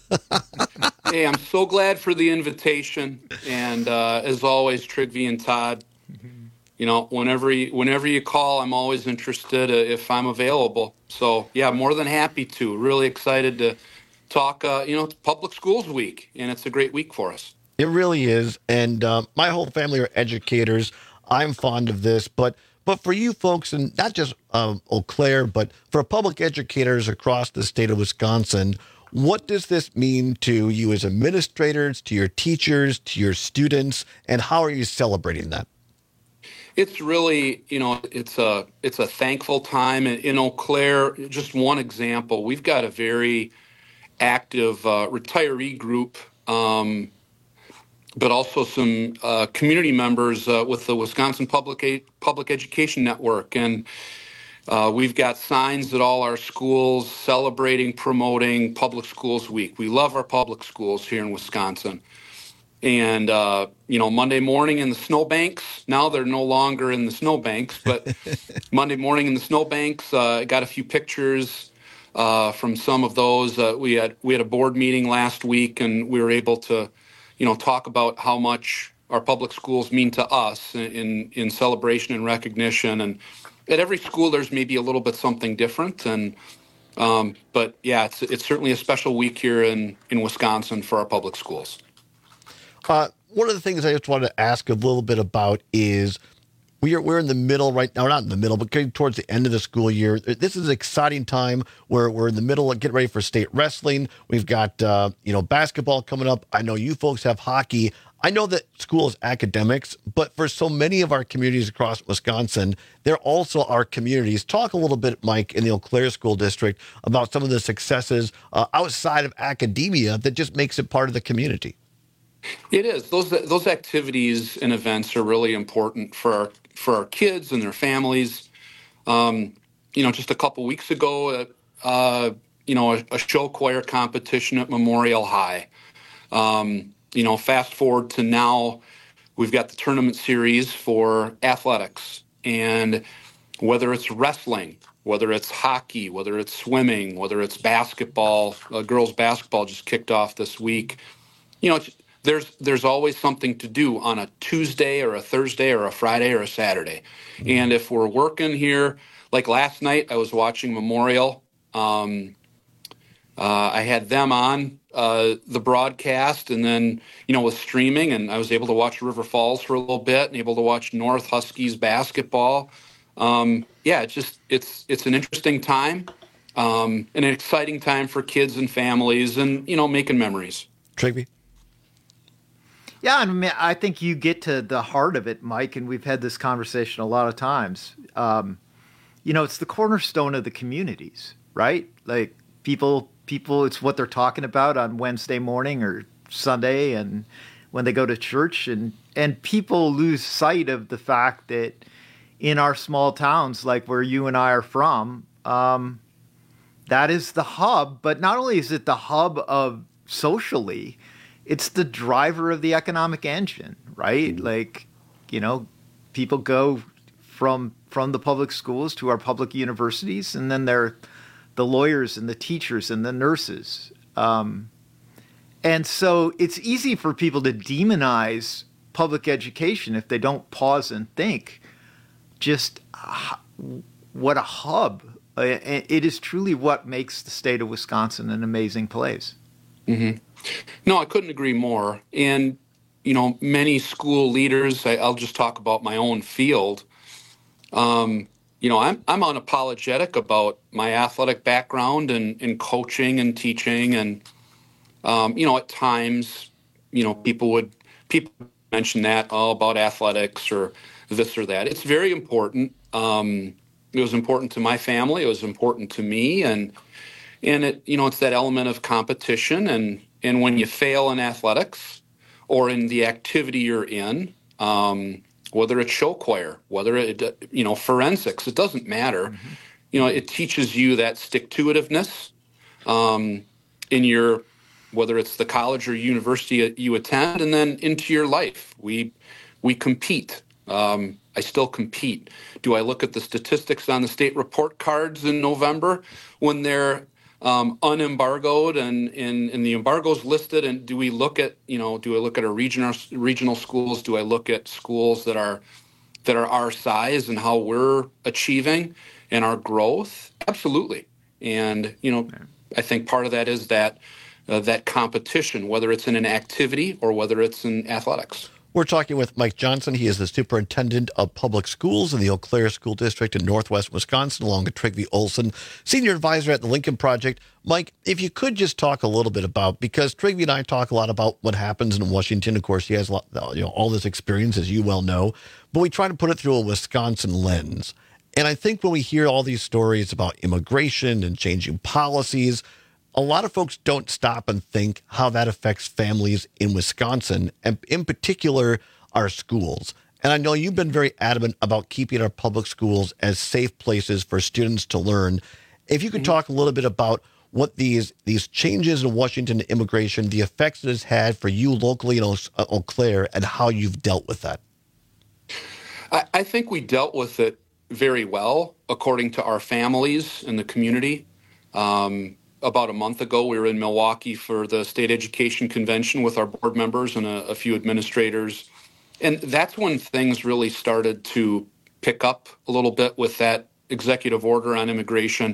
Hey, I'm so glad for the invitation, and uh, as always, Trygve and Todd, you know, whenever you, whenever you call, I'm always interested uh, if I'm available. So, yeah, more than happy to. Really excited to talk, uh, you know, it's Public Schools Week, and it's a great week for us. It really is, and uh, my whole family are educators. I'm fond of this, but but for you folks, and not just um, Eau Claire, but for public educators across the state of Wisconsin, what does this mean to you as administrators, to your teachers, to your students, and how are you celebrating that? It's really, you know, it's a it's a thankful time. In Eau Claire, just one example, we've got a very active uh, retiree group, um, but also some uh, community members uh, with the Wisconsin Public A- Public Education Network. And Uh, we've got signs at all our schools celebrating, promoting Public Schools Week. We love our public schools here in Wisconsin. And, uh, you know, Monday morning in the snowbanks, now they're no longer in the snowbanks, but Monday morning in the snowbanks, uh, I got a few pictures uh, from some of those. Uh, we had we had a board meeting last week, and we were able to, you know, talk about how much our public schools mean to us in, in, in celebration and recognition. And at every school, there's maybe a little bit something different, and um, but yeah, it's it's certainly a special week here in, in Wisconsin for our public schools. Uh, one of the things I just wanted to ask a little bit about is we are we're in the middle right now, not in the middle, but getting towards the end of the school year. This is an exciting time where we're in the middle of getting ready for state wrestling. We've got uh, you know basketball coming up. I know you folks have hockey. I know that school is academics, but for so many of our communities across Wisconsin, there also are communities. Talk a little bit, Mike, in the Eau Claire School District about some of the successes uh, outside of academia that just makes it part of the community. It is. Those those activities and events are really important for our, for our kids and their families. Um, you know, just a couple weeks ago, uh, you know, a, a show choir competition at Memorial High. Um, You know, fast forward to now, we've got the tournament series for athletics. And whether it's wrestling, whether it's hockey, whether it's swimming, whether it's basketball, uh, girls basketball just kicked off this week. You know, it's, there's there's always something to do on a Tuesday or a Thursday or a Friday or a Saturday. And if we're working here, like last night, I was watching Memorial. Um, uh, I had them on. Uh, the broadcast, and then, you know, with streaming, and I was able to watch River Falls for a little bit and able to watch North Huskies basketball. Um, yeah, it's just, it's, it's an interesting time, um, and an exciting time for kids and families and, you know, making memories. Trygve? Yeah, I mean, I think you get to the heart of it, Mike, and we've had this conversation a lot of times. Um, you know, it's the cornerstone of the communities, right? Like people, people, it's what they're talking about on Wednesday morning or Sunday, and when they go to church, and and people lose sight of the fact that in our small towns, like where you and I are from, um, that is the hub. But not only is it the hub of socially, it's the driver of the economic engine, right? Like, you know, people go from from the public schools to our public universities, and then there are the lawyers and the teachers and the nurses. Um, and so it's easy for people to demonize public education if they don't pause and think just uh, what a hub. Uh, it is truly what makes the state of Wisconsin an amazing place. Mm-hmm. No, I couldn't agree more. And, you know, many school leaders, I, I'll just talk about my own field. Um, you know, I'm I'm unapologetic about my athletic background and, and coaching and teaching. And, um, you know, at times, you know, people would people mention that all about athletics or this or that. It's very important. Um, it was important to my family. It was important to me. And, and it, you know, it's that element of competition. And, and when you fail in athletics or in the activity you're in, um, whether it's show choir, whether it, you know, forensics, it doesn't matter. Mm-hmm. You know, it teaches you that stick-to-itiveness um, in your, whether it's the college or university you attend, and then into your life. We we compete. Um, I still compete. Do I look at the statistics on the state report cards in November when they're um, unembargoed and, and, and the embargo's listed? And do we look at, you know, do I look at our regional regional schools? Do I look at schools that are that are our size and how we're achieving and our growth? Absolutely. And, you know, I think part of that is that uh, that competition, whether it's in an activity or whether it's in athletics. We're talking with Mike Johnson. He is the superintendent of public schools in the Eau Claire School District in Northwest Wisconsin, along with Trygve Olson, senior advisor at the Lincoln Project. Mike, if you could just talk a little bit about, because Trygve and I talk a lot about what happens in Washington. Of course, he has a lot, you know, all this experience, as you well know, but we try to put it through a Wisconsin lens. And I think when we hear all these stories about immigration and changing policies, a lot of folks don't stop and think how that affects families in Wisconsin, and in particular, our schools. And I know you've been very adamant about keeping our public schools as safe places for students to learn. If you could talk a little bit about what these these changes in Washington immigration, the effects it has had for you locally in Eau Claire, and how you've dealt with that. I, I think we dealt with it very well, according to our families and the community. Um, About a month ago, we were in Milwaukee for the State Education Convention with our board members and a, a few administrators. And that's when things really started to pick up a little bit with that executive order on immigration.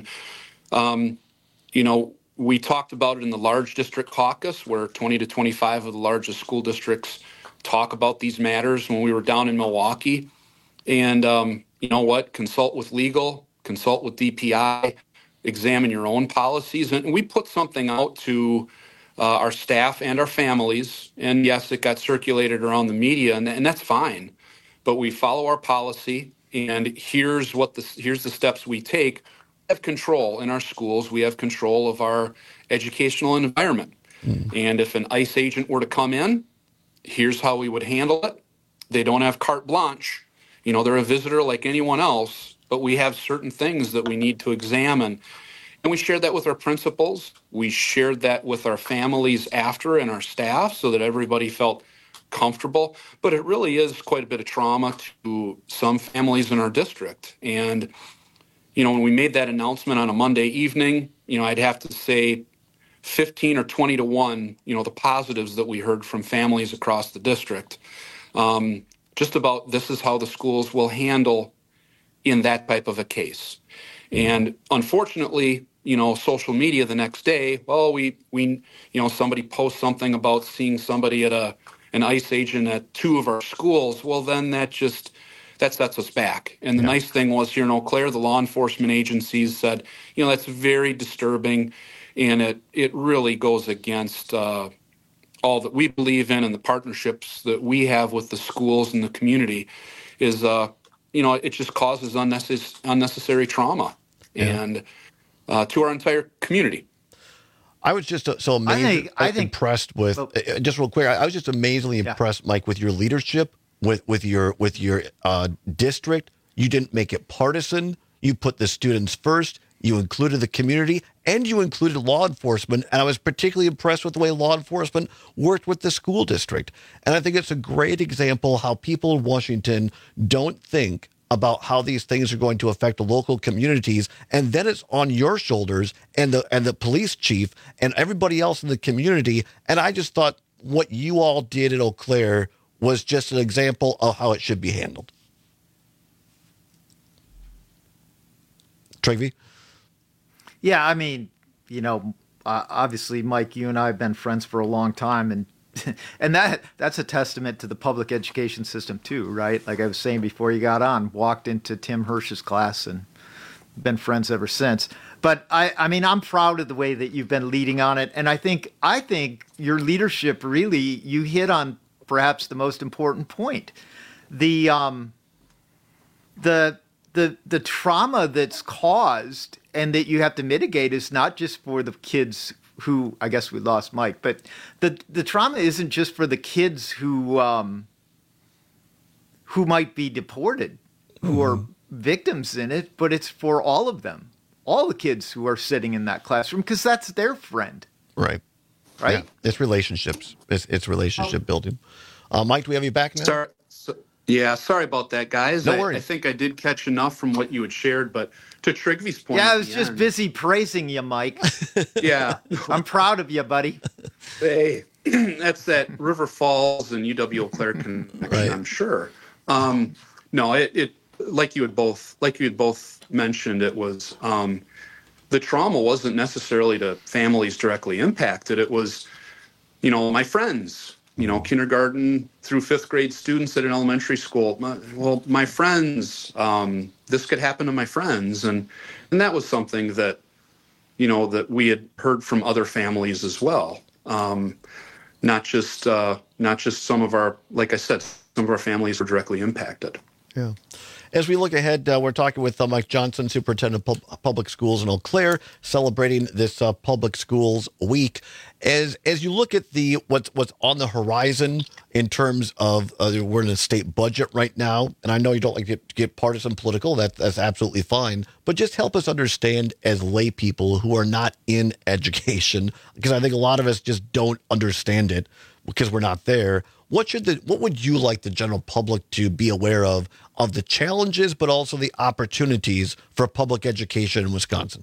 Um, you know, we talked about it in the large district caucus, where twenty to twenty-five of the largest school districts talk about these matters when we were down in Milwaukee. And um, you know what? Consult with legal, consult with D P I. Examine your own policies. And we put something out to uh, our staff and our families. And yes, it got circulated around the media, and, and that's fine. But we follow our policy, and here's what the here's the steps we take. We have control in our schools. We have control of our educational environment. Mm. And if an ICE agent were to come in, here's how we would handle it. They don't have carte blanche. You know, they're a visitor like anyone else. But we have certain things that we need to examine. And we shared that with our principals. We shared that with our families after and our staff so that everybody felt comfortable. But it really is quite a bit of trauma to some families in our district. And, you know, when we made that announcement on a Monday evening, you know, I'd have to say fifteen or twenty to one, you know, the positives that we heard from families across the district. Um, just about this is how the schools will handle in that type of a case. And unfortunately, you know, social media the next day, well, we, we, you know, somebody posts something about seeing somebody at a, an ICE agent at two of our schools. Well, then that just, that sets us back. And the yeah. nice thing was here in Eau Claire, the law enforcement agencies said, you know, that's very disturbing. And it, it really goes against uh, all that we believe in and the partnerships that we have with the schools and the community is, uh, you know, it just causes unnecessary, unnecessary trauma yeah. and uh, to our entire community. I was just uh, so amazed, I think, I think, impressed with, well, uh, just real quick, I, I was just amazingly yeah. impressed, Mike, with your leadership, with, with your with your uh, district. You didn't make it partisan. You put the students first. You included the community, and you included law enforcement. And I was particularly impressed with the way law enforcement worked with the school district. And I think it's a great example how people in Washington don't think about how these things are going to affect the local communities, and then it's on your shoulders and the and the police chief and everybody else in the community. And I just thought what you all did at Eau Claire was just an example of how it should be handled. Trygve? Yeah, I mean, you know, uh, obviously, Mike, you and I have been friends for a long time, and and that that's a testament to the public education system too, right? Like I was saying before you got on, walked into Tim Hirsch's class and been friends ever since. But I, I mean, I'm proud of the way that you've been leading on it, and I think I think your leadership really, you hit on perhaps the most important point, the um, the the the trauma that's caused and that you have to mitigate is not just for the kids who, I guess we lost Mike, but the the trauma isn't just for the kids who um, who might be deported, who mm-hmm. are victims in it, but it's for all of them, all the kids who are sitting in that classroom, because that's their friend. Right. Right. Yeah. It's relationships. It's, it's relationship oh. building. Uh, Mike, do we have you back now? Sorry. So, yeah, sorry about that, guys. No I, worries. I think I did catch enough from what you had shared, but to Trygve's point. Yeah, I was just end, busy praising you, Mike. Yeah. I'm proud of you, buddy. Hey, that's that River Falls and U W-Eau Claire connection, right. I'm sure. Um, no, it, it like you had both like you had both mentioned, it was um, the trauma wasn't necessarily to families directly impacted. It was, you know, my friends. You know, kindergarten through fifth grade students at an elementary school. My, well, my friends, um, this could happen to my friends. And, and that was something that, you know, that we had heard from other families as well. Um, not just, uh, not just some of our, like I said, some of our families were directly impacted. Yeah. As we look ahead, uh, we're talking with uh, Mike Johnson, Superintendent of Pub- Public Schools in Eau Claire, celebrating this uh, Public Schools Week. As as you look at the what's what's on the horizon in terms of uh, we're in a state budget right now, and I know you don't like to get, get partisan political. That that's absolutely fine. But just help us understand as lay people who are not in education, because I think a lot of us just don't understand it because we're not there. What should the what would you like the general public to be aware of of the challenges, but also the opportunities for public education in Wisconsin?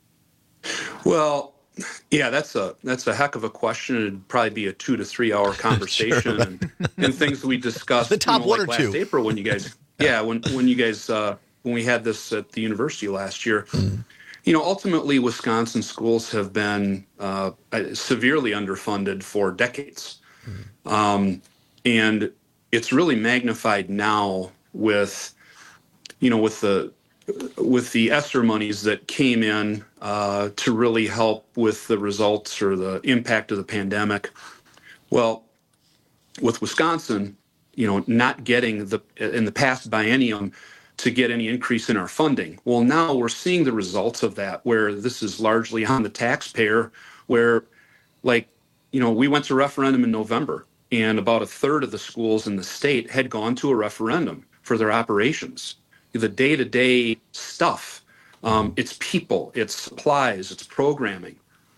Well, yeah, that's a that's a heck of a question. It'd probably be a two to three hour conversation sure. and, and things that we discussed. The top you know, one like or last two. April when you guys, yeah, when when you guys uh, when we had this at the university last year. Mm. You know, ultimately, Wisconsin schools have been uh, severely underfunded for decades. Mm. Um, And it's really magnified now with, you know, with the with the ESSER monies that came in uh, to really help with the results or the impact of the pandemic. Well, with Wisconsin, you know, not getting the in the past biennium to get any increase in our funding. Well, now we're seeing the results of that, where this is largely on the taxpayer, where, like, you know, we went to referendum in November. And about a third of the schools in the state had gone to a referendum for their operations. The day-to-day stuff, um, it's people, it's supplies, it's programming.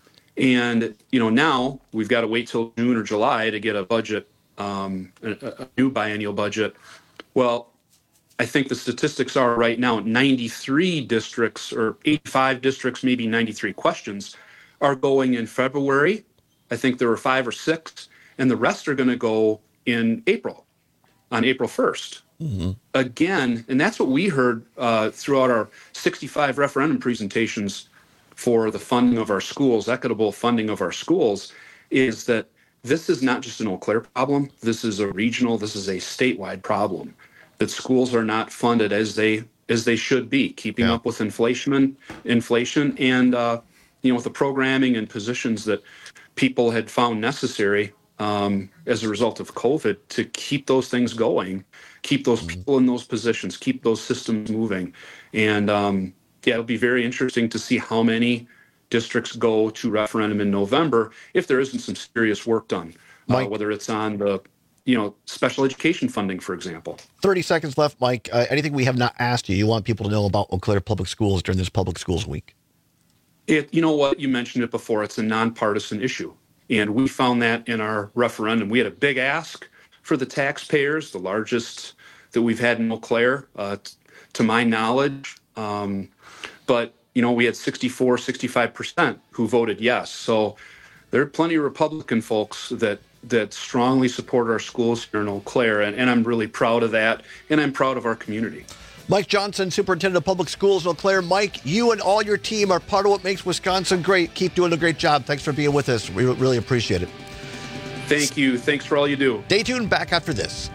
And, you know, now we've got to wait till June or July to get a budget, um, a, a new biennial budget. Well, I think the statistics are right now ninety-three districts or eighty-five districts, maybe ninety-three questions are going in February. I think there were five or six. And the rest are going to go in April, on April first. Mm-hmm. Again, and that's what we heard uh, throughout our sixty-five referendum presentations for the funding of our schools, equitable funding of our schools, is that this is not just an Eau Claire problem. This is a regional, this is a statewide problem, that schools are not funded as they as they should be, keeping yeah. up with inflation, inflation, and uh, you know, with the programming and positions that people had found necessary. Um, as a result of COVID, to keep those things going, keep those people in those positions, keep those systems moving. And um, yeah, it'll be very interesting to see how many districts go to referendum in November if there isn't some serious work done, uh, whether it's on the, you know, special education funding, for example. thirty seconds left, Mike. Uh, anything we have not asked you, you want people to know about Eau Claire Public Schools during this Public Schools Week? It, you know what, you mentioned it before, it's a nonpartisan issue. And we found that in our referendum. We had a big ask for the taxpayers, the largest that we've had in Eau Claire, uh, to my knowledge. Um, but, you know, we had sixty-four, sixty-five percent who voted yes. So there are plenty of Republican folks that that strongly support our schools here in Eau Claire, and, and I'm really proud of that, and I'm proud of our community. Mike Johnson, Superintendent of Public Schools in Eau Claire. Mike, you and all your team are part of what makes Wisconsin great. Keep doing a great job. Thanks for being with us. We really appreciate it. Thank you. Thanks for all you do. Stay tuned. Back after this.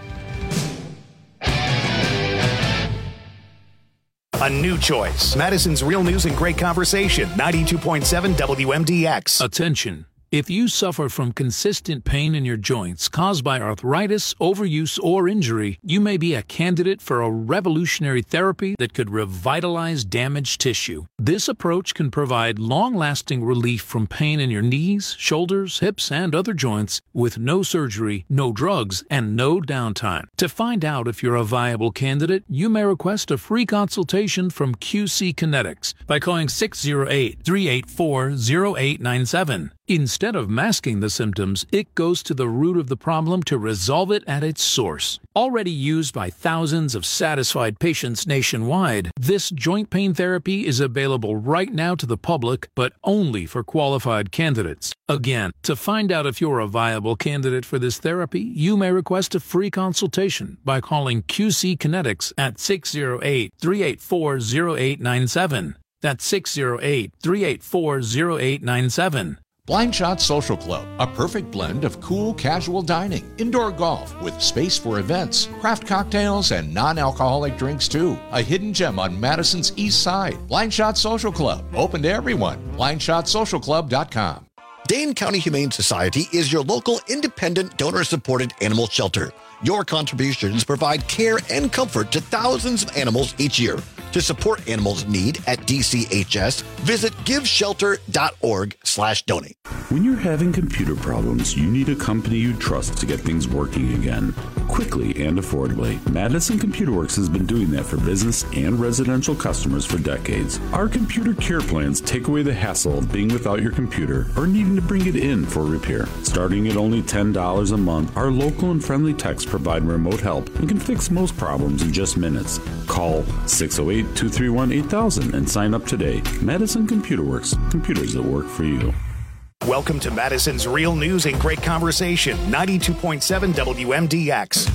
A new choice. Madison's Real News and Great Conversation. ninety-two point seven W M D X. Attention. If you suffer from consistent pain in your joints caused by arthritis, overuse, or injury, you may be a candidate for a revolutionary therapy that could revitalize damaged tissue. This approach can provide long-lasting relief from pain in your knees, shoulders, hips, and other joints with no surgery, no drugs, and no downtime. To find out if you're a viable candidate, you may request a free consultation from Q C Kinetics by calling six oh eight, three eight four, oh eight nine seven. Instead of masking the symptoms, it goes to the root of the problem to resolve it at its source. Already used by thousands of satisfied patients nationwide, this joint pain therapy is available right now to the public, but only for qualified candidates. Again, to find out if you're a viable candidate for this therapy, you may request a free consultation by calling Q C Kinetics at six oh eight, three eight four, oh eight nine seven. That's six oh eight, three eight four, oh eight nine seven. Blind Shot Social Club, a perfect blend of cool, casual dining, indoor golf with space for events, craft cocktails, and non-alcoholic drinks too. A hidden gem on Madison's east side. Blind Shot Social Club, open to everyone. blind shot social club dot com. Dane County Humane Society is your local independent donor-supported animal shelter. Your contributions provide care and comfort to thousands of animals each year. To support animals in need at D C H S, visit giveshelter.org slash donate. When you're having computer problems, you need a company you trust to get things working again, quickly and affordably. Madison Computer Works has been doing that for business and residential customers for decades. Our computer care plans take away the hassle of being without your computer or needing to bring it in for repair. Starting at only ten dollars a month, our local and friendly techs provide remote help and can fix most problems in just minutes. Call six oh eight, two three one, eight thousand and sign up today. Madison Computer Works, computers that work for you. Welcome to Madison's Real News and Great Conversation. ninety-two point seven W M D X.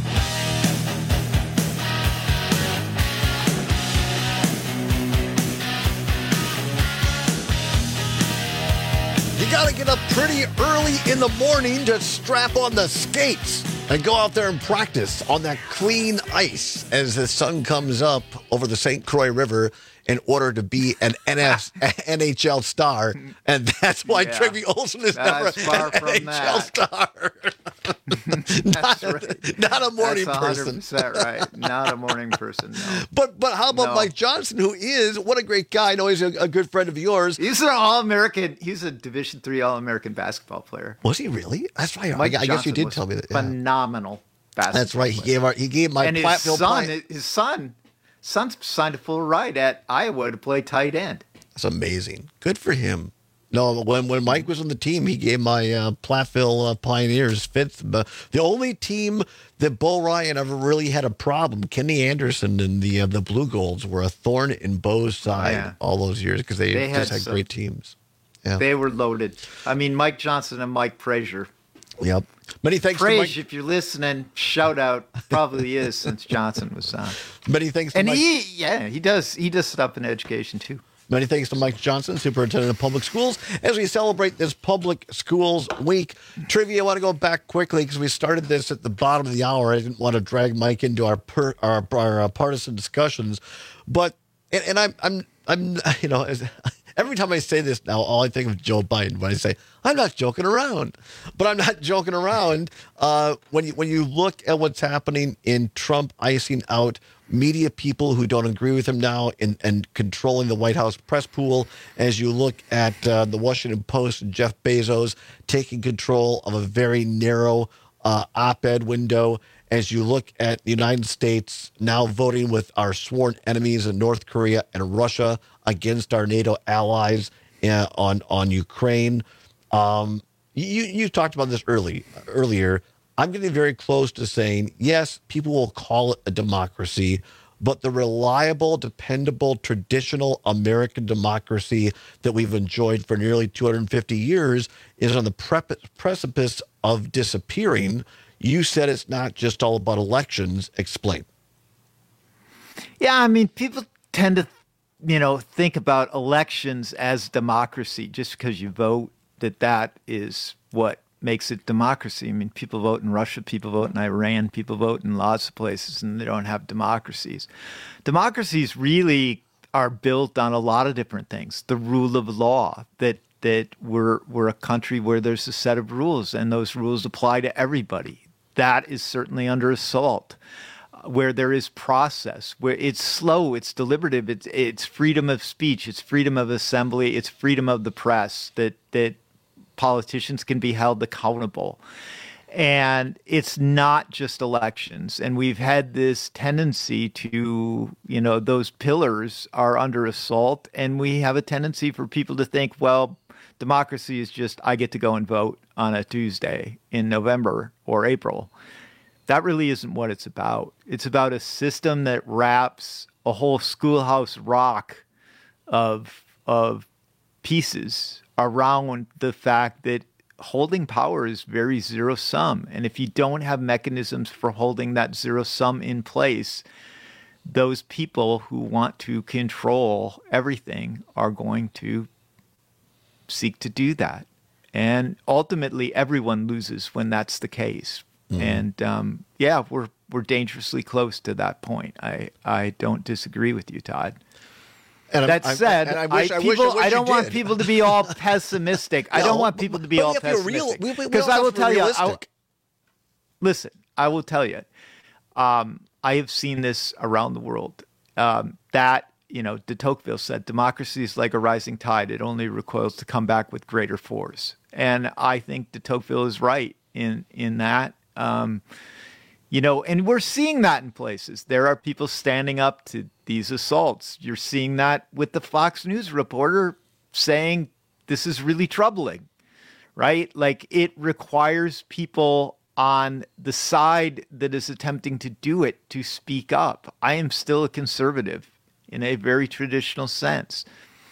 You got to get up pretty early in the morning to strap on the skates and go out there and practice on that clean ice as the sun comes up over the Saint Croix River in order to be an N H L star. And that's why yeah. Trevor Olson is never an N H L star. not, right. not a morning that's one hundred percent person. Right. Not a morning person, no. But but how about no. Mike Johnson, who is, what a great guy. I know he's a, a good friend of yours. He's an All-American. He's a Division three All-American basketball player. Was he really? That's right. Mike I, I guess you did was tell me that. Yeah. Phenomenal basketball That's right. He player. gave our, he gave my and his Platteville son, Platte. his son, son signed a full ride at Iowa to play tight end. That's amazing. Good for him. No, when when Mike was on the team, he gave my uh, Platteville uh, Pioneers fifth. But the only team that Bo Ryan ever really had a problem, Kenny Anderson and the uh, the Blue Golds were a thorn in Bo's side yeah. all those years because they, they just had had some, great teams. Yeah. They were loaded. I mean, Mike Johnson and Mike Frazier. Yep. Many thanks Frage, to Mike. if you're listening, shout out. Probably is since Johnson was on. Many thanks to and Mike. he, yeah, he does. He does stuff in education too. Many thanks to Mike Johnson, Superintendent of Public Schools, as we celebrate this Public Schools Week. Trivia, I want to go back quickly because we started this at the bottom of the hour. I didn't want to drag Mike into our per, our, our uh, partisan discussions, but and, and I'm I'm I'm you know as, every time I say this now, all I think of Joe Biden when I say I'm not joking around, but I'm not joking around. Uh, when you when you look at what's happening in Trump icing out media people who don't agree with him now and, and controlling the White House press pool, as you look at uh, the Washington Post and Jeff Bezos taking control of a very narrow uh, op-ed window, as you look at the United States now voting with our sworn enemies in North Korea and Russia against our NATO allies uh, on, on Ukraine. Um, you, you talked about this early earlier. I'm getting very close to saying, yes, people will call it a democracy, but the reliable, dependable, traditional American democracy that we've enjoyed for nearly two hundred fifty years is on the prep- precipice of disappearing. You said it's not just all about elections. Explain. Yeah, I mean, people tend to, you know, think about elections as democracy just because you vote, that that is what makes it democracy. I mean, people vote in Russia, people vote in Iran, people vote in lots of places, and they don't have democracies. Democracies really are built on a lot of different things. The rule of law, that that we're we're a country where there's a set of rules, and those rules apply to everybody. That is certainly under assault. Where there is process, where it's slow, it's deliberative, it's it's freedom of speech, it's freedom of assembly, it's freedom of the press, that that politicians can be held accountable. And it's not just elections. And we've had this tendency to, you know, those pillars are under assault, and we have a tendency for people to think, well, democracy is just I get to go and vote on a Tuesday in November or April. That really isn't what it's about. It's about a system that wraps a whole schoolhouse rock of of pieces around the fact that holding power is very zero sum. And if you don't have mechanisms for holding that zero sum in place, those people who want to control everything are going to seek to do that. And ultimately, everyone loses when that's the case. Mm-hmm. And um, yeah, we're we're dangerously close to that point. I, I don't disagree with you, Todd. And that I'm, said, I'm, and I, wish, I, I, people, wish, I, wish I don't you want did. people to be all pessimistic. No, I don't want people to be but all we have to be real- pessimistic. we- we- we Because also I will have to be tell you, I, realistic. listen, I will tell you, um, I have seen this around the world. Um, that, you know, de Tocqueville said, democracy is like a rising tide. It only recoils to come back with greater force. And I think de Tocqueville is right in, in that. Um, you know, and we're seeing that in places. There are people standing up to these assaults. You're seeing that with the Fox News reporter saying this is really troubling, right? Like, it requires people on the side that is attempting to do it to speak up. I am still a conservative in a very traditional sense,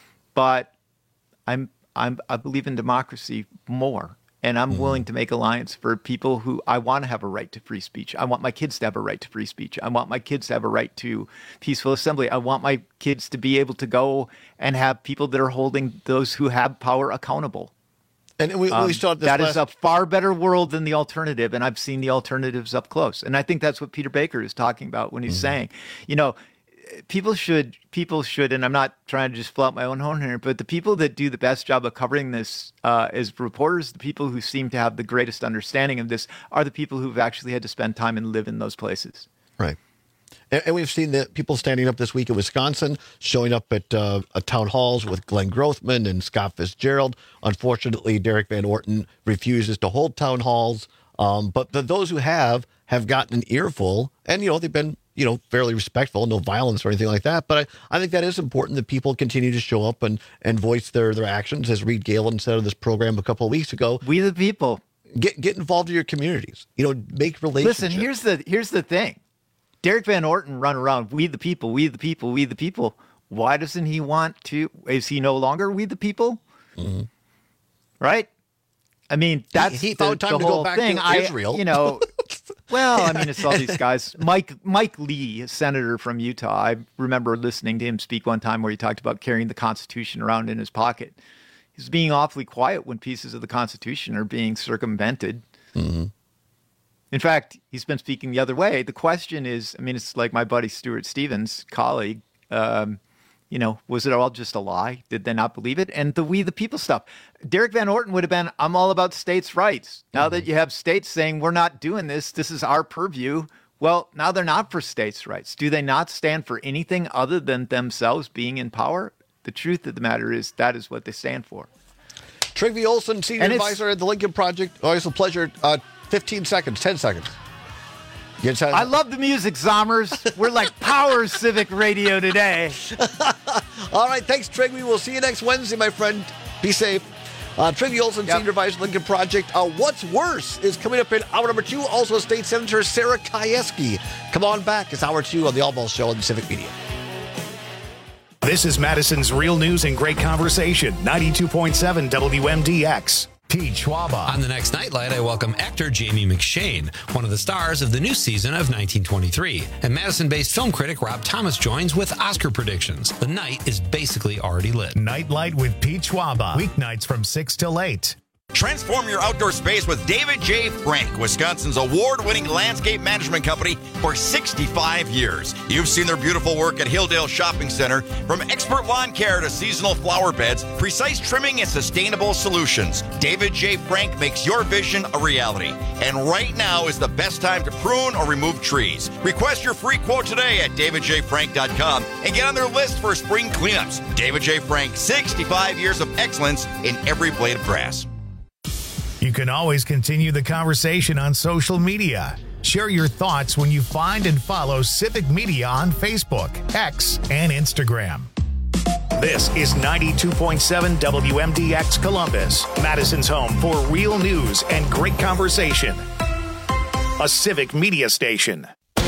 but I'm I'm I believe in democracy more. And I'm Mm-hmm. willing to make alliance for people who I want to have a right to free speech. I want my kids to have a right to free speech. I want my kids to have a right to peaceful assembly. I want my kids to be able to go and have people that are holding those who have power accountable. And we, Um, we started this that last- is a far better world than the alternative, and I've seen the alternatives up close. And I think that's what Peter Baker is talking about when he's Mm-hmm. saying, you know, people should, people should, and I'm not trying to just flout my own horn here, but the people that do the best job of covering this uh, as reporters, the people who seem to have the greatest understanding of this, are the people who've actually had to spend time and live in those places. Right. And, and we've seen the people standing up this week in Wisconsin, showing up at uh, uh, town halls with Glenn Grothman and Scott Fitzgerald. Unfortunately, Derek Van Orton refuses to hold town halls. Um, but the, those who have, have gotten an earful, and, you know, they've been, you know, fairly respectful, no violence or anything like that. But I, I think that is important that people continue to show up and, and voice their, their actions. As Reed Galen said on this program a couple of weeks ago, we the people. Get get involved in your communities. You know, make relationships. Listen, here's the here's the thing. Derek Van Orton run around, we the people, we the people, we the people. Why doesn't he want to? Is he no longer we the people? Mm-hmm. Right? I mean, that's he, he the, found time the to whole go back thing. to I, Israel. You know, well, I mean, it's all these guys. Mike Mike Lee, a senator from Utah. I remember listening to him speak one time where he talked about carrying the Constitution around in his pocket. He's being awfully quiet when pieces of the Constitution are being circumvented. Mm-hmm. In fact, he's been speaking the other way. The question is, I mean, it's like my buddy Stuart Stevens, colleague, um, you know, was it all just a lie? Did they not believe it? And the we the people stuff. Derek Van Orton would have been, I'm all about states' rights. Now mm-hmm. that you have states saying we're not doing this, this is our purview. Well, now they're not for states' rights. Do they not stand for anything other than themselves being in power? The truth of the matter is that is what they stand for. Trygve Olson, Senior And it's- Advisor at the Lincoln Project. Always a pleasure. Uh, fifteen seconds, ten seconds. Get inside- I love the music, Zommers. We're like Power Civic Radio today. All right, thanks, Trygve. We'll see you next Wednesday, my friend. Be safe. Uh, Trivia Olson, Yep. Senior Vice Lincoln Project. Uh, What's Worse is coming up in hour number two. Also, State Senator Sarah Kieski. Come on back. It's hour two on the All Ball Show on the Civic Media. This is Madison's Real News and Great Conversation, ninety-two point seven W M D X. Pete Schwaba. On the next Nightlight, I welcome actor Jamie McShane, one of the stars of the new season of nineteen twenty-three. And Madison-based film critic Rob Thomas joins with Oscar predictions. The night is basically already lit. Nightlight with Pete Schwaba. Weeknights from six till eight. Transform your outdoor space with David J. Frank, Wisconsin's award-winning landscape management company for sixty-five years. You've seen their beautiful work at Hilldale Shopping Center. From expert lawn care to seasonal flower beds, precise trimming and sustainable solutions, David J. Frank makes your vision a reality. And right now is the best time to prune or remove trees. Request your free quote today at david j frank dot com and get on their list for spring cleanups. David J. Frank, sixty-five years of excellence in every blade of grass. You can always continue the conversation on social media. Share your thoughts when you find and follow Civic Media on Facebook, X, and Instagram. This is ninety-two point seven W M D X Columbus, Madison's home for real news and great conversation. A Civic Media station.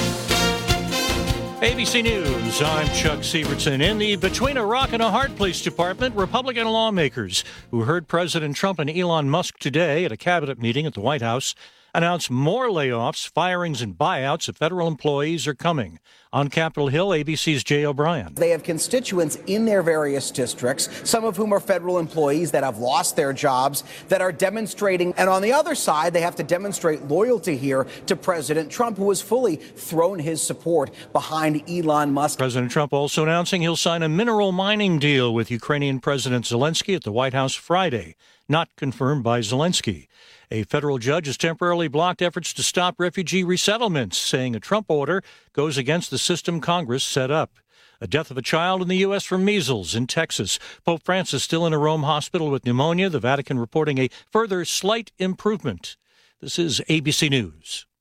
A B C News, I'm Chuck Sievertson. In the Between a Rock and a Hard Place Department, Republican lawmakers who heard President Trump and Elon Musk today at a cabinet meeting at the White House announced more layoffs, firings, and buyouts of federal employees are coming. On Capitol Hill, A B C's Jay O'Brien. They have constituents in their various districts, some of whom are federal employees that have lost their jobs, that are demonstrating. And on the other side, they have to demonstrate loyalty here to President Trump, who has fully thrown his support behind Elon Musk. President Trump also announcing he'll sign a mineral mining deal with Ukrainian President Zelensky at the White House Friday, not confirmed by Zelensky. A federal judge has temporarily blocked efforts to stop refugee resettlements, saying a Trump order goes against the system Congress set up. A death of a child in the U S from measles in Texas. Pope Francis still in a Rome hospital with pneumonia. The Vatican reporting a further slight improvement. This is A B C News.